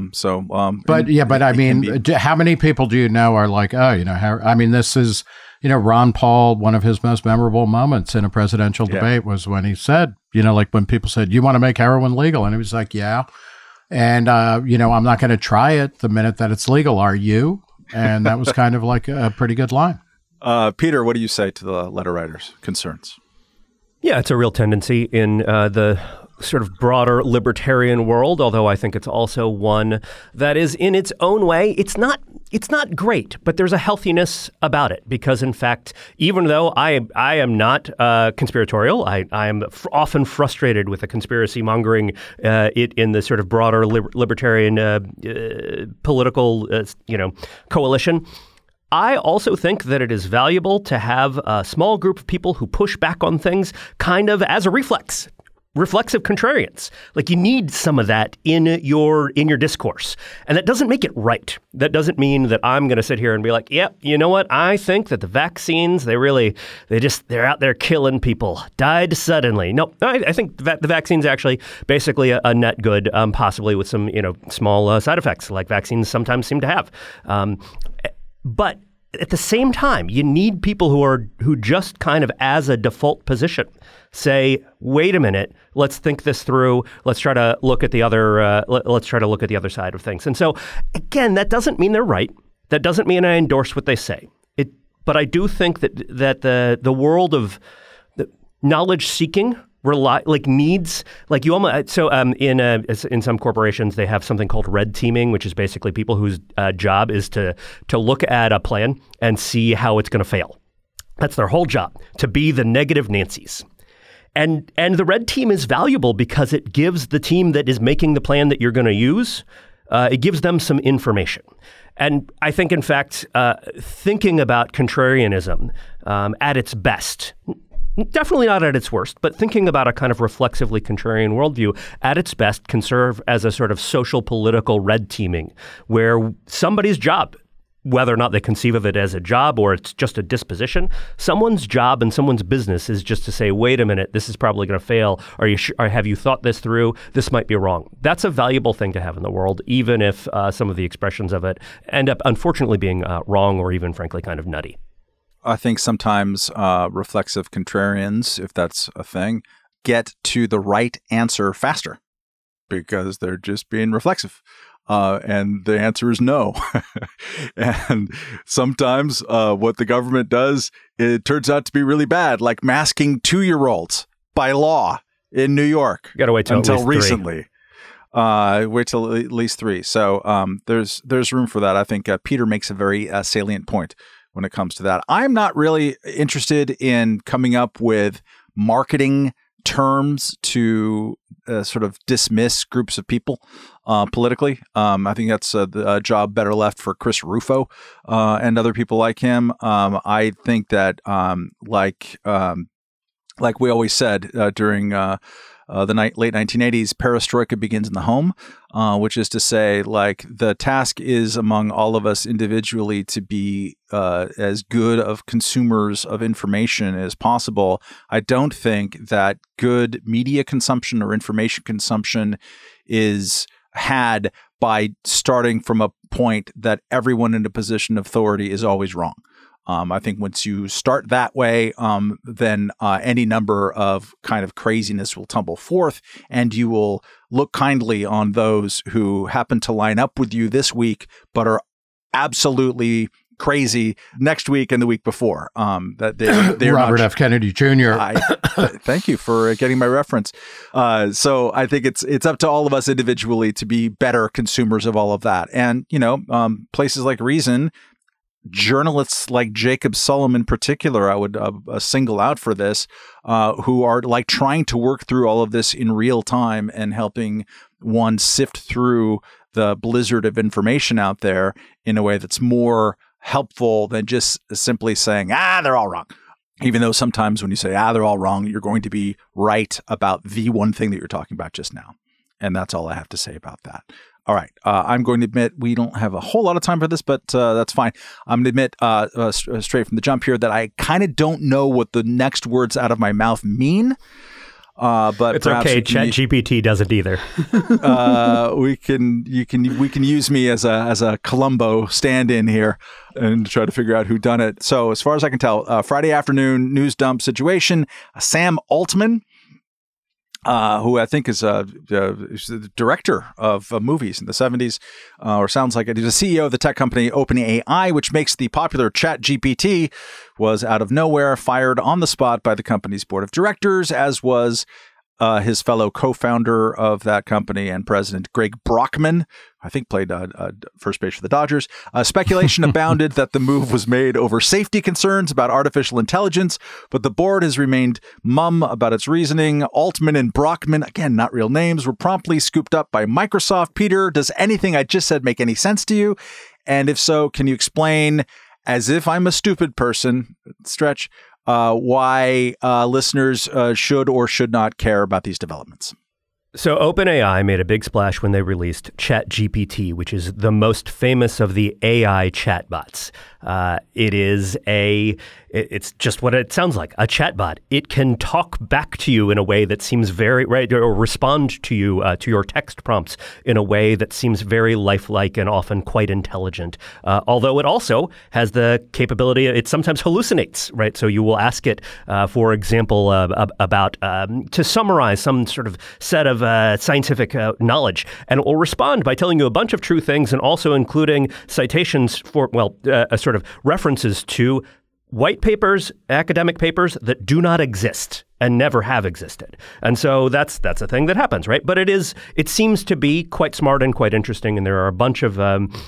But I mean, how many people do you know are like, this is, Ron Paul, one of his most memorable moments in a presidential debate was when he said, when people said, you want to make heroin legal? And he was like, yeah. And, I'm not going to try it the minute that it's legal. Are you? And that was kind of like a pretty good line. Peter, what do you say to the letter writer's concerns? Yeah, it's a real tendency in the sort of broader libertarian world, although I think it's also one that is, in its own way, it's not great, but there's a healthiness about it, because in fact, even though I am not conspiratorial, I am often frustrated with the conspiracy mongering in the sort of broader libertarian political coalition. I also think that it is valuable to have a small group of people who push back on things kind of as a reflexive contrarians. Like, you need some of that in your discourse. And that doesn't make it right. That doesn't mean that I'm going to sit here and be like, yep, you know what? I think that the vaccines, they're out there killing people. Died suddenly. No, I think the vaccine's actually basically a net good, possibly with some, small side effects like vaccines sometimes seem to have. But at the same time, you need people who just kind of, as a default position, say, wait a minute, let's think this through. Let's try to look at the other. Let's try to look at the other side of things. And so, again, that doesn't mean they're right. That doesn't mean I endorse what they say. But I do think that the world of the knowledge seeking needs, like, you almost, so in some corporations they have something called red teaming, which is basically people whose job is to look at a plan and see how it's going to fail. That's their whole job, to be the negative Nancys. And the red team is valuable because it gives the team that is making the plan that you're going to use, it gives them some information. And I think, in fact, thinking about contrarianism at its best, definitely not at its worst, but thinking about a kind of reflexively contrarian worldview at its best can serve as a sort of social political red teaming, where somebody's job, whether or not they conceive of it as a job or it's just a disposition, someone's job and someone's business is just to say, wait a minute, this is probably going to fail. Are you sure, or have you thought this through? This might be wrong. That's a valuable thing to have in the world, even if some of the expressions of it end up unfortunately being wrong or even frankly kind of nutty. I think sometimes reflexive contrarians, if that's a thing, get to the right answer faster because they're just being reflexive. And the answer is no. And sometimes what the government does, it turns out to be really bad, like masking 2-year-olds by law in New York. You gotta wait till until recently. Wait till at least 3. So there's room for that. I think Peter makes a very salient point when it comes to that. I'm not really interested in coming up with marketing terms to sort of dismiss groups of people politically. I think that's a job better left for Chris Rufo and other people like him. I think that like we always said during the late 1980s, perestroika begins in the home, which is to say, like, the task is among all of us individually to be as good of consumers of information as possible. I don't think that good media consumption or information consumption is had by starting from a point that everyone in a position of authority is always wrong. I think once you start that way, then any number of kind of craziness will tumble forth, and you will look kindly on those who happen to line up with you this week, but are absolutely crazy next week and the week before. That they're Robert F. Kennedy Jr. Thank you for getting my reference. So I think it's up to all of us individually to be better consumers of all of that, and places like Reason. Journalists like Jacob Sullum in particular, I would single out for this, who are like trying to work through all of this in real time and helping one sift through the blizzard of information out there in a way that's more helpful than just simply saying, they're all wrong. Even though sometimes when you say, they're all wrong, you're going to be right about the one thing that you're talking about just now. And that's all I have to say about that. All right. I'm going to admit we don't have a whole lot of time for this, but that's fine. I'm going to admit straight from the jump here that I kind of don't know what the next words out of my mouth mean. But it's okay. ChatGPT doesn't either. We can use me as a Columbo stand-in here and try to figure out who done it. So as far as I can tell, Friday afternoon news dump situation. Sam Altman, who I think is the director of movies in the 70s, or sounds like it. He's a CEO of the tech company OpenAI, which makes the popular ChatGPT, was out of nowhere fired on the spot by the company's board of directors, as was his fellow co-founder of that company and president, Greg Brockman, I think played first base for the Dodgers. Speculation abounded that the move was made over safety concerns about artificial intelligence, but the board has remained mum about its reasoning. Altman and Brockman, again, not real names, were promptly scooped up by Microsoft. Peter, does anything I just said make any sense to you? And if so, can you explain, as if I'm a stupid person, stretch, why listeners should or should not care about these developments? So OpenAI made a big splash when they released ChatGPT, which is the most famous of the AI chatbots. It's just what it sounds like, a chatbot. It can talk back to you in a way that seems very right, or respond to you, to your text prompts in a way that seems very lifelike and often quite intelligent. Although it also has the capability, it sometimes hallucinates, right? So you will ask it, for example, about to summarize some sort of set of scientific knowledge, and it will respond by telling you a bunch of true things and also including citations for, sort of references to white papers, academic papers that do not exist and never have existed. And so that's a thing that happens, right? But it seems to be quite smart and quite interesting. And there are a bunch of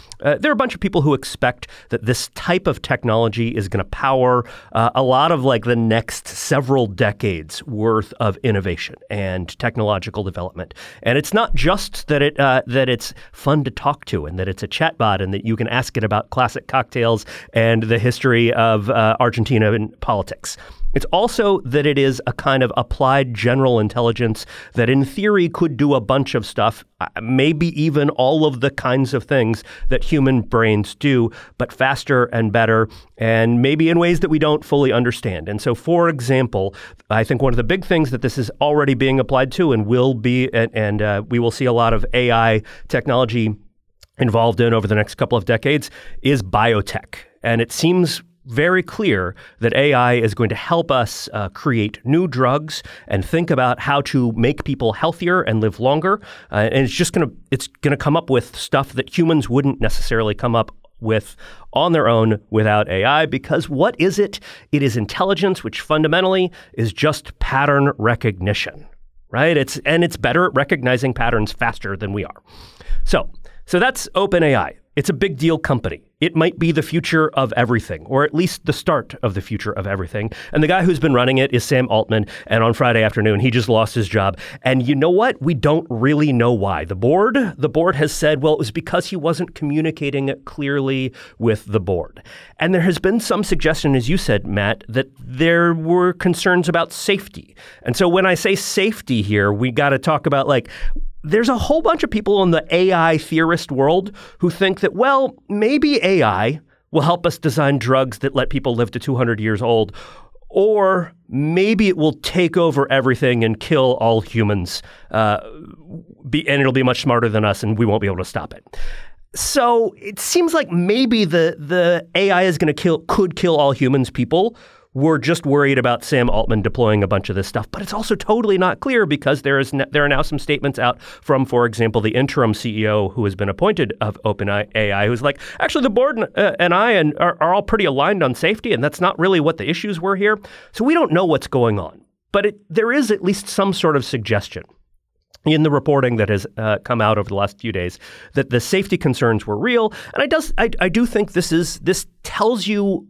people who expect that this type of technology is going to power a lot of like the next several decades worth of innovation and technological development. And it's not just that it's fun to talk to and that it's a chatbot and that you can ask it about classic cocktails and the history of Argentina and politics. It's also that it is a kind of applied general intelligence that in theory could do a bunch of stuff, maybe even all of the kinds of things that human brains do, but faster and better, and maybe in ways that we don't fully understand. And so, for example, I think one of the big things that this is already being applied to and will be, and we will see a lot of AI technology involved in over the next couple of decades, is biotech. And it seems very clear that AI is going to help us create new drugs and think about how to make people healthier and live longer. And it's going to come up with stuff that humans wouldn't necessarily come up with on their own without AI, because what is it? It is intelligence, which fundamentally is just pattern recognition, right? It's better at recognizing patterns faster than we are. So that's OpenAI. It's a big deal company. It might be the future of everything, or at least the start of the future of everything. And the guy who's been running it is Sam Altman. And on Friday afternoon, he just lost his job. And you know what? We don't really know why. The board has said, well, it was because he wasn't communicating it clearly with the board. And there has been some suggestion, as you said, Matt, that there were concerns about safety. And so when I say safety here, we got to talk about there's a whole bunch of people in the AI theorist world who think that, well, maybe AI will help us design drugs that let people live to 200 years old, or maybe it will take over everything and kill all humans, and it'll be much smarter than us and we won't be able to stop it. So it seems like maybe the AI is could kill all humans. People were just worried about Sam Altman deploying a bunch of this stuff. But it's also totally not clear because there are now some statements out from, for example, the interim CEO who has been appointed of OpenAI, who's like, actually, the board and I are all pretty aligned on safety, and that's not really what the issues were here. So we don't know what's going on. But there is at least some sort of suggestion in the reporting that has come out over the last few days that the safety concerns were real. And I do think this tells you,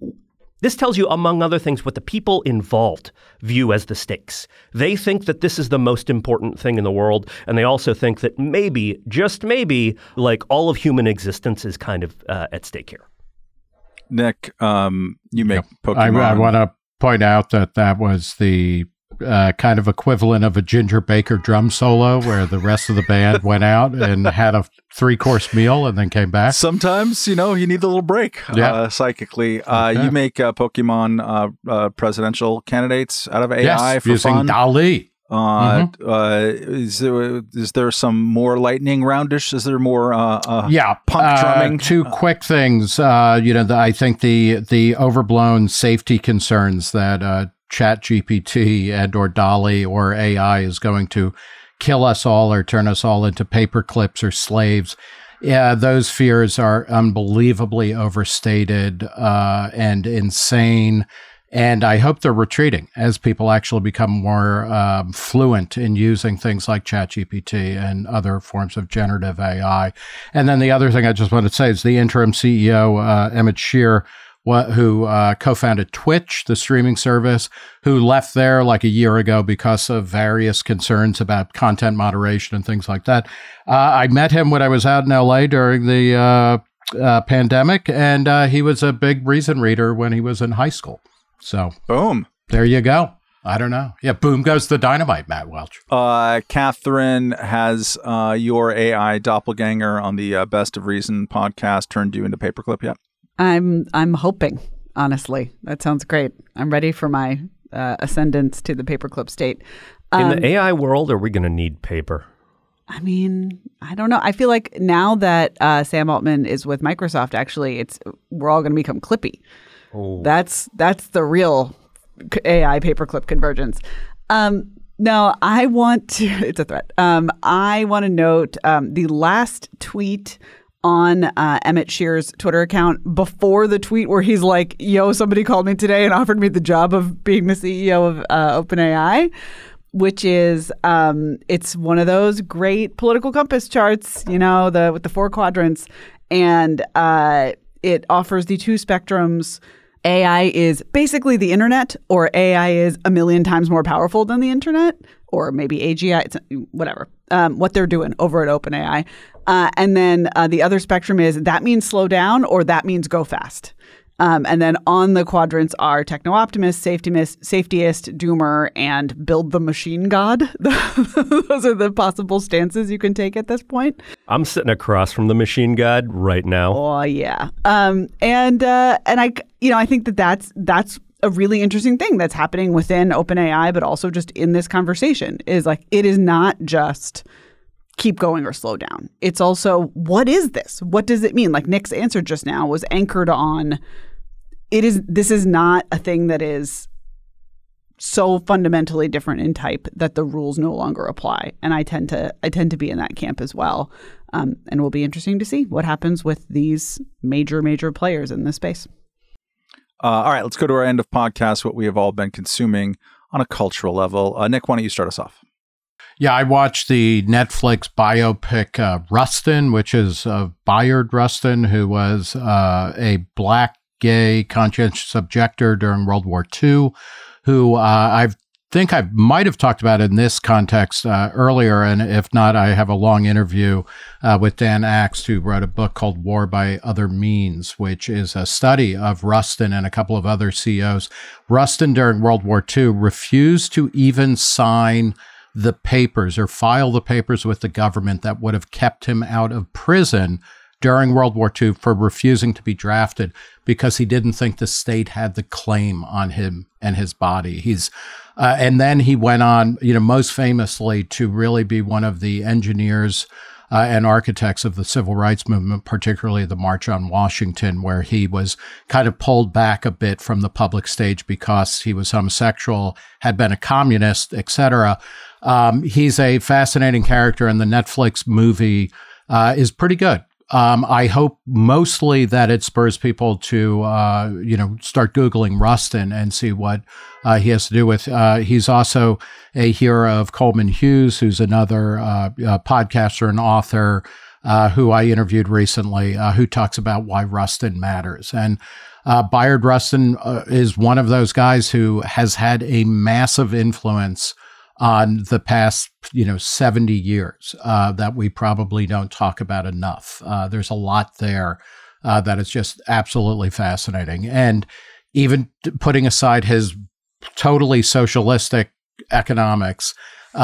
among other things, what the people involved view as the stakes. They think that this is the most important thing in the world, and they also think that maybe, just maybe, all of human existence is kind of at stake here. Nick, you make Pokemon. I want to point out that was the kind of equivalent of a Ginger Baker drum solo where the rest of the band went out and had a 3-course meal and then came back. Sometimes, you need a little break psychically. Okay. You make Pokemon presidential candidaents out of AI for using fun. DALL-E. Is there some more lightning roundish? Is there more punk drumming? Two quick things. I think the overblown safety concerns that ChatGPT and or DALL-E or AI is going to kill us all or turn us all into paper clips or slaves. Yeah, those fears are unbelievably overstated and insane. And I hope they're retreating as people actually become more fluent in using things like ChatGPT and other forms of generative AI. And then the other thing I just want to say is the interim CEO, Emmett Shear, who co-founded Twitch, the streaming service, who left there a year ago because of various concerns about content moderation and things like that. I met him when I was out in LA during the pandemic, and he was a big Reason reader when he was in high school. So, boom. There you go. I don't know. Yeah, boom goes the dynamite, Matt Welch. Catherine, has your AI doppelganger on the Best of Reason podcast turned you into Paperclip yet? I'm hoping, honestly. That sounds great. I'm ready for my ascendance to the paperclip state. In the AI world, are we going to need paper? I mean, I don't know. I feel like now that Sam Altman is with Microsoft, actually, we're all going to become Clippy. Oh. That's the real AI paperclip convergence. No, I want to. It's a threat. I want to note the last tweet on Emmett Shear's Twitter account before the tweet where he's like, yo, somebody called me today and offered me the job of being the CEO of OpenAI, which is it's one of those great political compass charts, with the 4 quadrants. And it offers the 2 spectrums. AI is basically the internet, or AI is a million times more powerful than the internet, or maybe AGI, whatever, what they're doing over at OpenAI. And then the other spectrum is that means slow down or that means go fast. And then on the quadrants are techno-optimist, safetyist, doomer, and build the machine god. Those are the possible stances you can take at this point. I'm sitting across from the machine god right now. Oh, yeah. And I think that's a really interesting thing that's happening within OpenAI, but also just in this conversation is like, it is not just keep going or slow down. It's also, what is this? What does it mean? Like Nick's answer just now was anchored on, this is not a thing that is so fundamentally different in type that the rules no longer apply. And I tend to be in that camp as well. And it will be interesting to see what happens with these major players in this space. All right, let's go to our end of podcast, what we have all been consuming on a cultural level. Nick, why don't you start us off? Yeah, I watched the Netflix biopic Rustin, which is Bayard Rustin, who was a black, gay, conscientious objector during World War II, who I think I might have talked about in this context earlier, and if not, I have a long interview with Dan Axt, who wrote a book called War by Other Means, which is a study of Rustin and a couple of other CEOs. Rustin, during World War II, refused to even sign the papers or file the papers with the government that would have kept him out of prison during World War II for refusing to be drafted, because he didn't think the state had the claim on him and his body. And then he went on, most famously to really be one of the engineers and architects of the civil rights movement, particularly the March on Washington, where he was kind of pulled back a bit from the public stage because he was homosexual, had been a communist, etc. He's a fascinating character, and the Netflix movie is pretty good. I hope mostly that it spurs people to, start Googling Rustin and see what he has to do with. He's also a hero of Coleman Hughes, who's another podcaster and author who I interviewed recently, who talks about why Rustin matters. And Bayard Rustin is one of those guys who has had a massive influence on the past, 70 years that we probably don't talk about enough. There's a lot there that is just absolutely fascinating. And even putting aside his totally socialistic economics,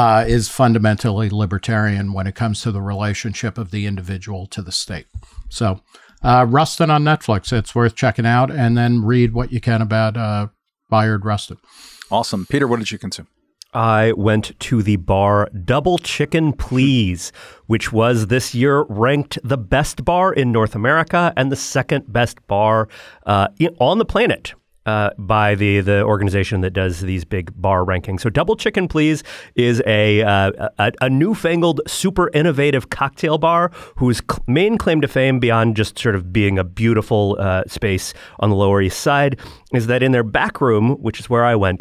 is fundamentally libertarian when it comes to the relationship of the individual to the state. So Rustin on Netflix, it's worth checking out, and then read what you can about Bayard Rustin. Awesome. Peter, what did you consume? I went to the bar Double Chicken Please, which was this year ranked the best bar in North America and the second best bar on the planet by the organization that does these big bar rankings. So Double Chicken Please is a newfangled, super innovative cocktail bar whose main claim to fame, beyond just sort of being a beautiful space on the Lower East Side, is that in their back room, which is where I went,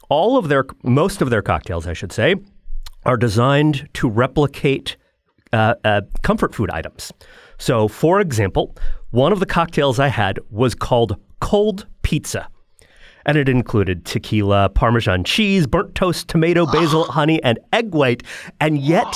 most of their cocktails, I should say, are designed to replicate comfort food items. So, for example, one of the cocktails I had was called Cold Pizza. And it included tequila, Parmesan cheese, burnt toast, tomato, basil, honey, and egg white. And yet,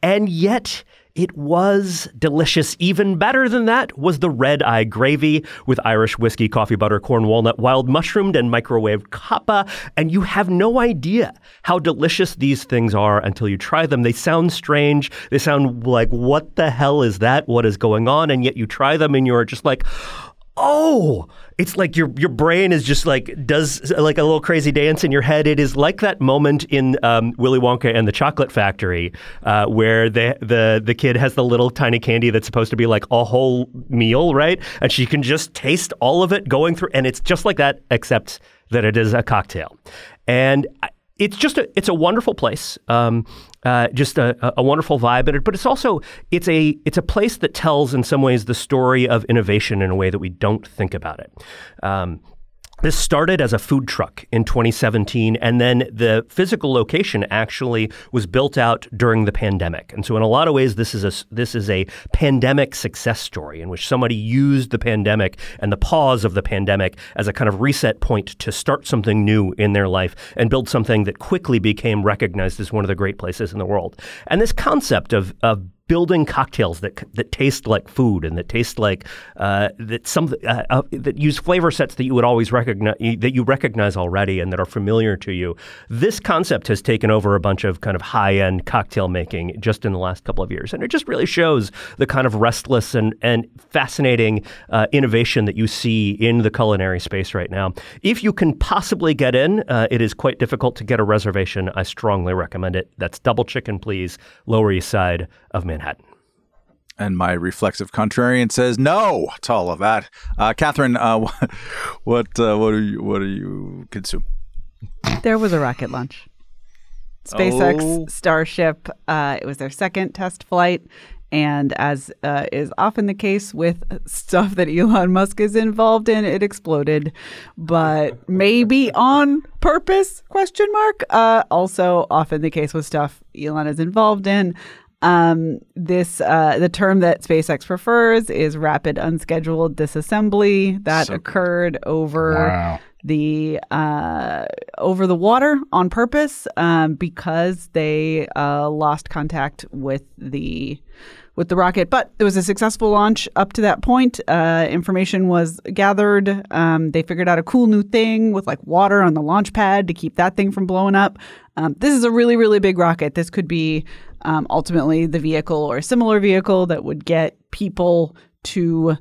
it was delicious. Even better than that was the red eye gravy with Irish whiskey, coffee butter, corn walnut, wild mushroomed, and microwaved coppa. And you have no idea how delicious these things are until you try them. They sound strange. They sound like, what the hell is that? What is going on? And yet you try them and you're just like, oh, it's like your brain is just does like a little crazy dance in your head. It is like that moment in Willy Wonka and the Chocolate Factory where the kid has the little tiny candy that's supposed to be like a whole meal, right? And she can just taste all of it going through. And it's just like that, except that it is a cocktail. And it's a wonderful place, just a wonderful vibe. But it's a place that tells in some ways the story of innovation in a way that we don't think about it. This started as a food truck in 2017, and then the physical location actually was built out during the pandemic. And so in a lot of ways, this is a pandemic success story in which somebody used the pandemic and the pause of the pandemic as a kind of reset point to start something new in their life and build something that quickly became recognized as one of the great places in the world. And this concept of building cocktails that taste like food and that taste like that use flavor sets that you would always recognize, that you recognize already and that are familiar to you. This concept has taken over a bunch of kind of high-end cocktail making just in the last couple of years, and it just really shows the kind of restless and fascinating innovation that you see in the culinary space right now. If you can possibly get in, it is quite difficult to get a reservation. I strongly recommend it. That's Double Chicken, please, Lower East Side of Manhattan. And my reflexive contrarian says no to all of that. Catherine, what do you consume? There was a rocket launch. SpaceX Starship. It was their second test flight. And as is often the case with stuff that Elon Musk is involved in, it exploded, but maybe on purpose, ? Also often the case with stuff Elon is involved in. The term that SpaceX prefers is rapid unscheduled disassembly. That occurred over the water on purpose because they lost contact with the rocket. But it was a successful launch up to that point. Information was gathered. They figured out a cool new thing with like water on the launch pad to keep that thing from blowing up. This is a really, really big rocket. This could be ultimately the vehicle or a similar vehicle that would get people to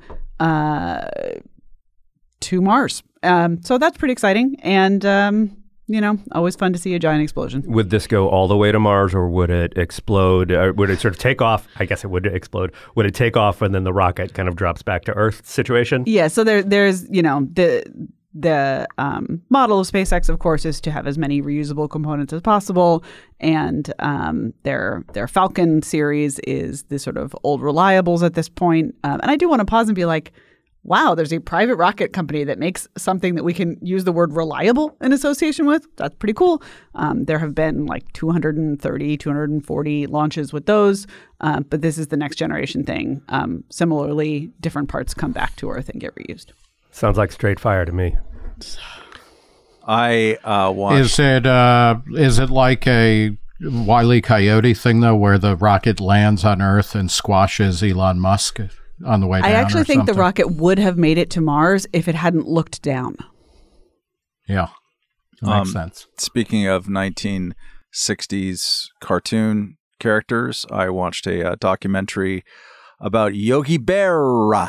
Mars. So that's pretty exciting. And always fun to see a giant explosion. Would this go all the way to Mars, or would it explode? Or would it sort of take off? I guess it would explode. Would it take off and then the rocket kind of drops back to Earth situation? Yeah. So there's the model of SpaceX, of course, is to have as many reusable components as possible. And their Falcon series is the sort of old reliables at this point. And I do want to pause and be like, wow, there's a private rocket company that makes something that we can use the word reliable in association with. That's pretty cool. There have been like 230, 240 launches with those. But this is the next generation thing. Similarly, different parts come back to Earth and get reused. Sounds like straight fire to me. I watched. Is it like a Wile E. Coyote thing though, where the rocket lands on Earth and squashes Elon Musk on the way down? I actually think something? the rocket would have made it to Mars if it hadn't looked down. Yeah, makes sense. Speaking of 1960s cartoon characters, I watched a documentary about Yogi Berra.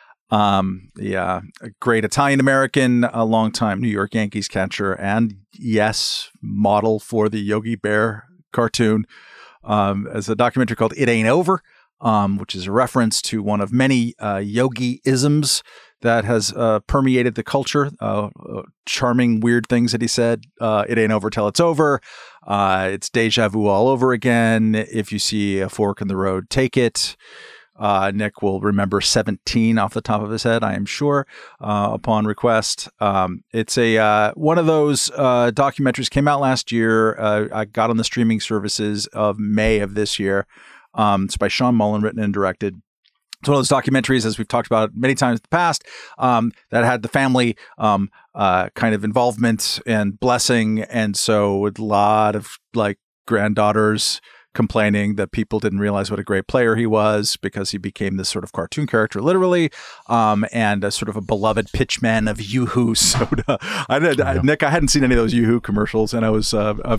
A great Italian-American, a longtime New York Yankees catcher, and yes, model for the Yogi Bear cartoon. As a documentary called It Ain't Over, which is a reference to one of many yogi-isms that has permeated the culture. Charming, weird things that he said. It ain't over till it's over. It's deja vu all over again. If you see a fork in the road, take it. Nick will remember 17 off the top of his head, I am sure, upon request. It's one of those documentaries came out last year. I got on the streaming services of May of this year. It's by Sean Mullen, written and directed. It's one of those documentaries, as we've talked about many times in the past, that had the family kind of involvement and blessing. And so a lot of like granddaughters complaining that people didn't realize what a great player he was because he became this sort of cartoon character, literally, and a sort of a beloved pitchman of Yoo-Hoo soda. Nick, I hadn't seen any of those Yoo-Hoo commercials, and I was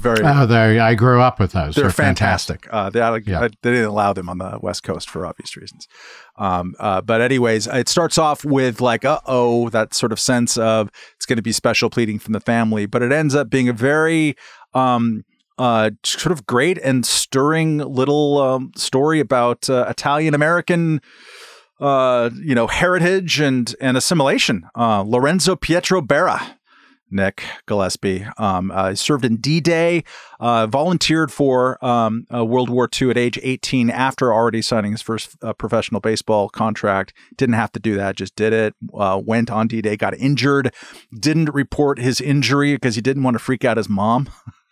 I grew up with those. They're fantastic. They didn't allow them on the West Coast for obvious reasons. But anyways, it starts off with like, that sort of sense of it's going to be special pleading from the family, but it ends up being a very sort of great and stirring little story about Italian-American, heritage and assimilation. Lorenzo Pietro Berra Nick Gillespie. Served in D-Day, volunteered for World War II at age 18 after already signing his first professional baseball contract. Didn't have to do that, just did it. Went on D-Day, got injured, didn't report his injury because he didn't want to freak out his mom.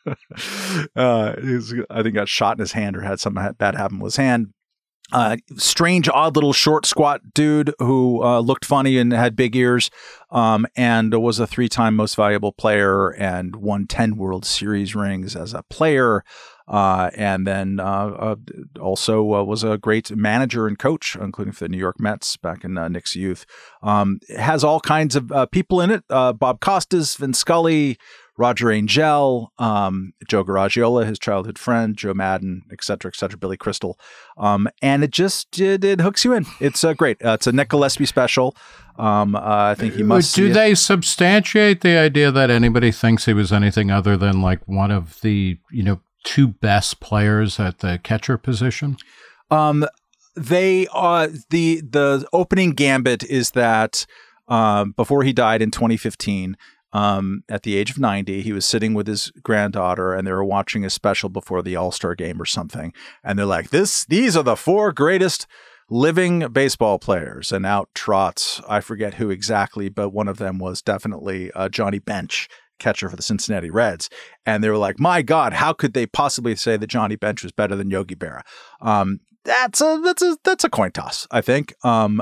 I think got shot in his hand or had something bad happen with his hand. Strange, odd little short, squat dude who looked funny and had big ears, and was a 3-time most valuable player and won 10 World Series rings as a player. And then also was a great manager and coach, including for the New York Mets back in Nick's youth. Has all kinds of people in it. Bob Costas, Vin Scully, Roger Angel, Joe Garagiola, his childhood friend, Joe Madden, et cetera, Billy Crystal. And it hooks you in. It's great. It's a Nick Gillespie special. I think he must. Do they substantiate the idea that anybody thinks he was anything other than like one of the, 2 best players at the catcher position? They are the opening gambit is that before he died in 2015, at the age of 90, he was sitting with his granddaughter and they were watching a special before the All-Star game or something. And they're like, these are the 4 greatest living baseball players. And out trots, I forget who exactly, but one of them was definitely Johnny Bench, catcher for the Cincinnati Reds. And they were like, my God, how could they possibly say that Johnny Bench was better than Yogi Berra? That's a coin toss, I think.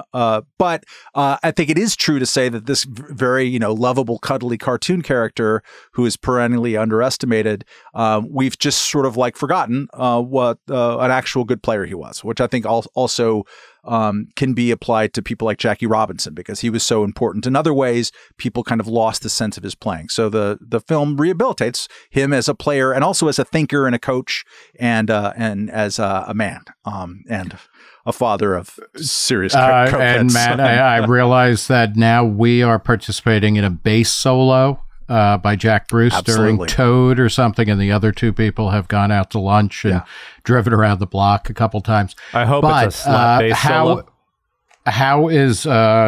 But I think it is true to say that this very, lovable, cuddly cartoon character who is perennially underestimated, we've just sort of like forgotten what an actual good player he was, which I think also can be applied to people like Jackie Robinson because he was so important. In other ways, people kind of lost the sense of his playing. So the film rehabilitates him as a player and also as a thinker and a coach and as a man and a father of serious cokeheads. And Matt, I realize that now we are participating in a bass solo by Jack Bruce during Toad or something, and the other 2 people have gone out to lunch and driven around the block a couple times. I hope it's a slap bass solo. How is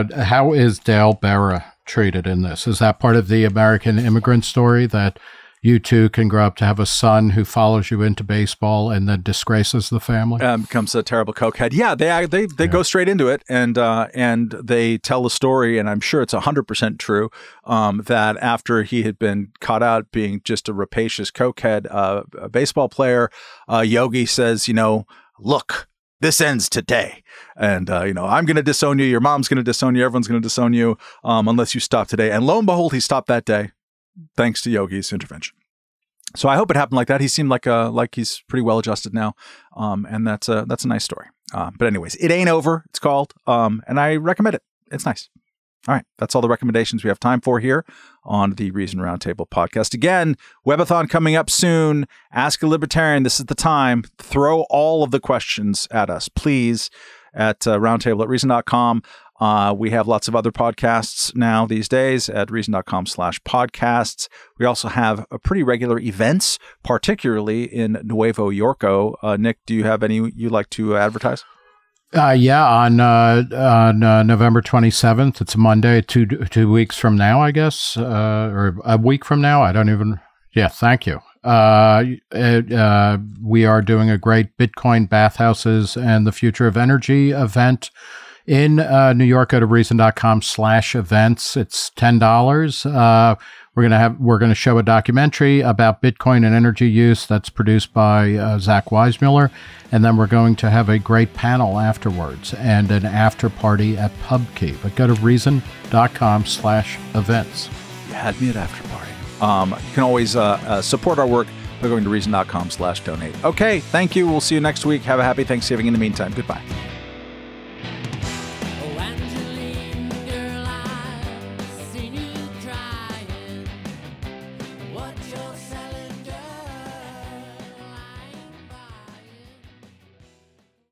Dale Berra treated in this? Is that part of the American immigrant story that you two can grow up to have a son who follows you into baseball and then disgraces the family? Becomes a terrible cokehead. Yeah, they go straight into it and they tell the story, and I'm sure it's 100% true, that after he had been caught out being just a rapacious cokehead, a baseball player, Yogi says, look, this ends today. And, I'm going to disown you. Your mom's going to disown you. Everyone's going to disown you unless you stop today. And lo and behold, he stopped that day. Thanks to Yogi's intervention. So I hope it happened like that. He seemed like he's pretty well adjusted now. And that's a nice story. But anyways, It Ain't Over, it's called. And I recommend it. It's nice. All right. That's all the recommendations we have time for here on the Reason Roundtable podcast. Again, Webathon coming up soon. Ask a Libertarian. This is the time. Throw all of the questions at us, please, at roundtable@reason.com. We have lots of other podcasts now these days at reason.com/podcasts. We also have pretty regular events, particularly in Nuevo Yorko. Nick, do you have any you'd like to advertise? On November 27th, it's a Monday, two weeks from now, I guess, or a week from now. I don't even. Yeah, thank you. We are doing a great Bitcoin bathhouses and the future of energy event in New York. Go to reason.com/events. It's $10. We're gonna show a documentary about Bitcoin and energy use that's produced by Zach Weissmuller, and then we're going to have a great panel afterwards and an after party at PubKey. But go to reason.com/events. You had me at after party. You can always support our work by going to reason.com/donate. Okay, thank you. We'll see you next week. Have a happy Thanksgiving in the meantime. Goodbye.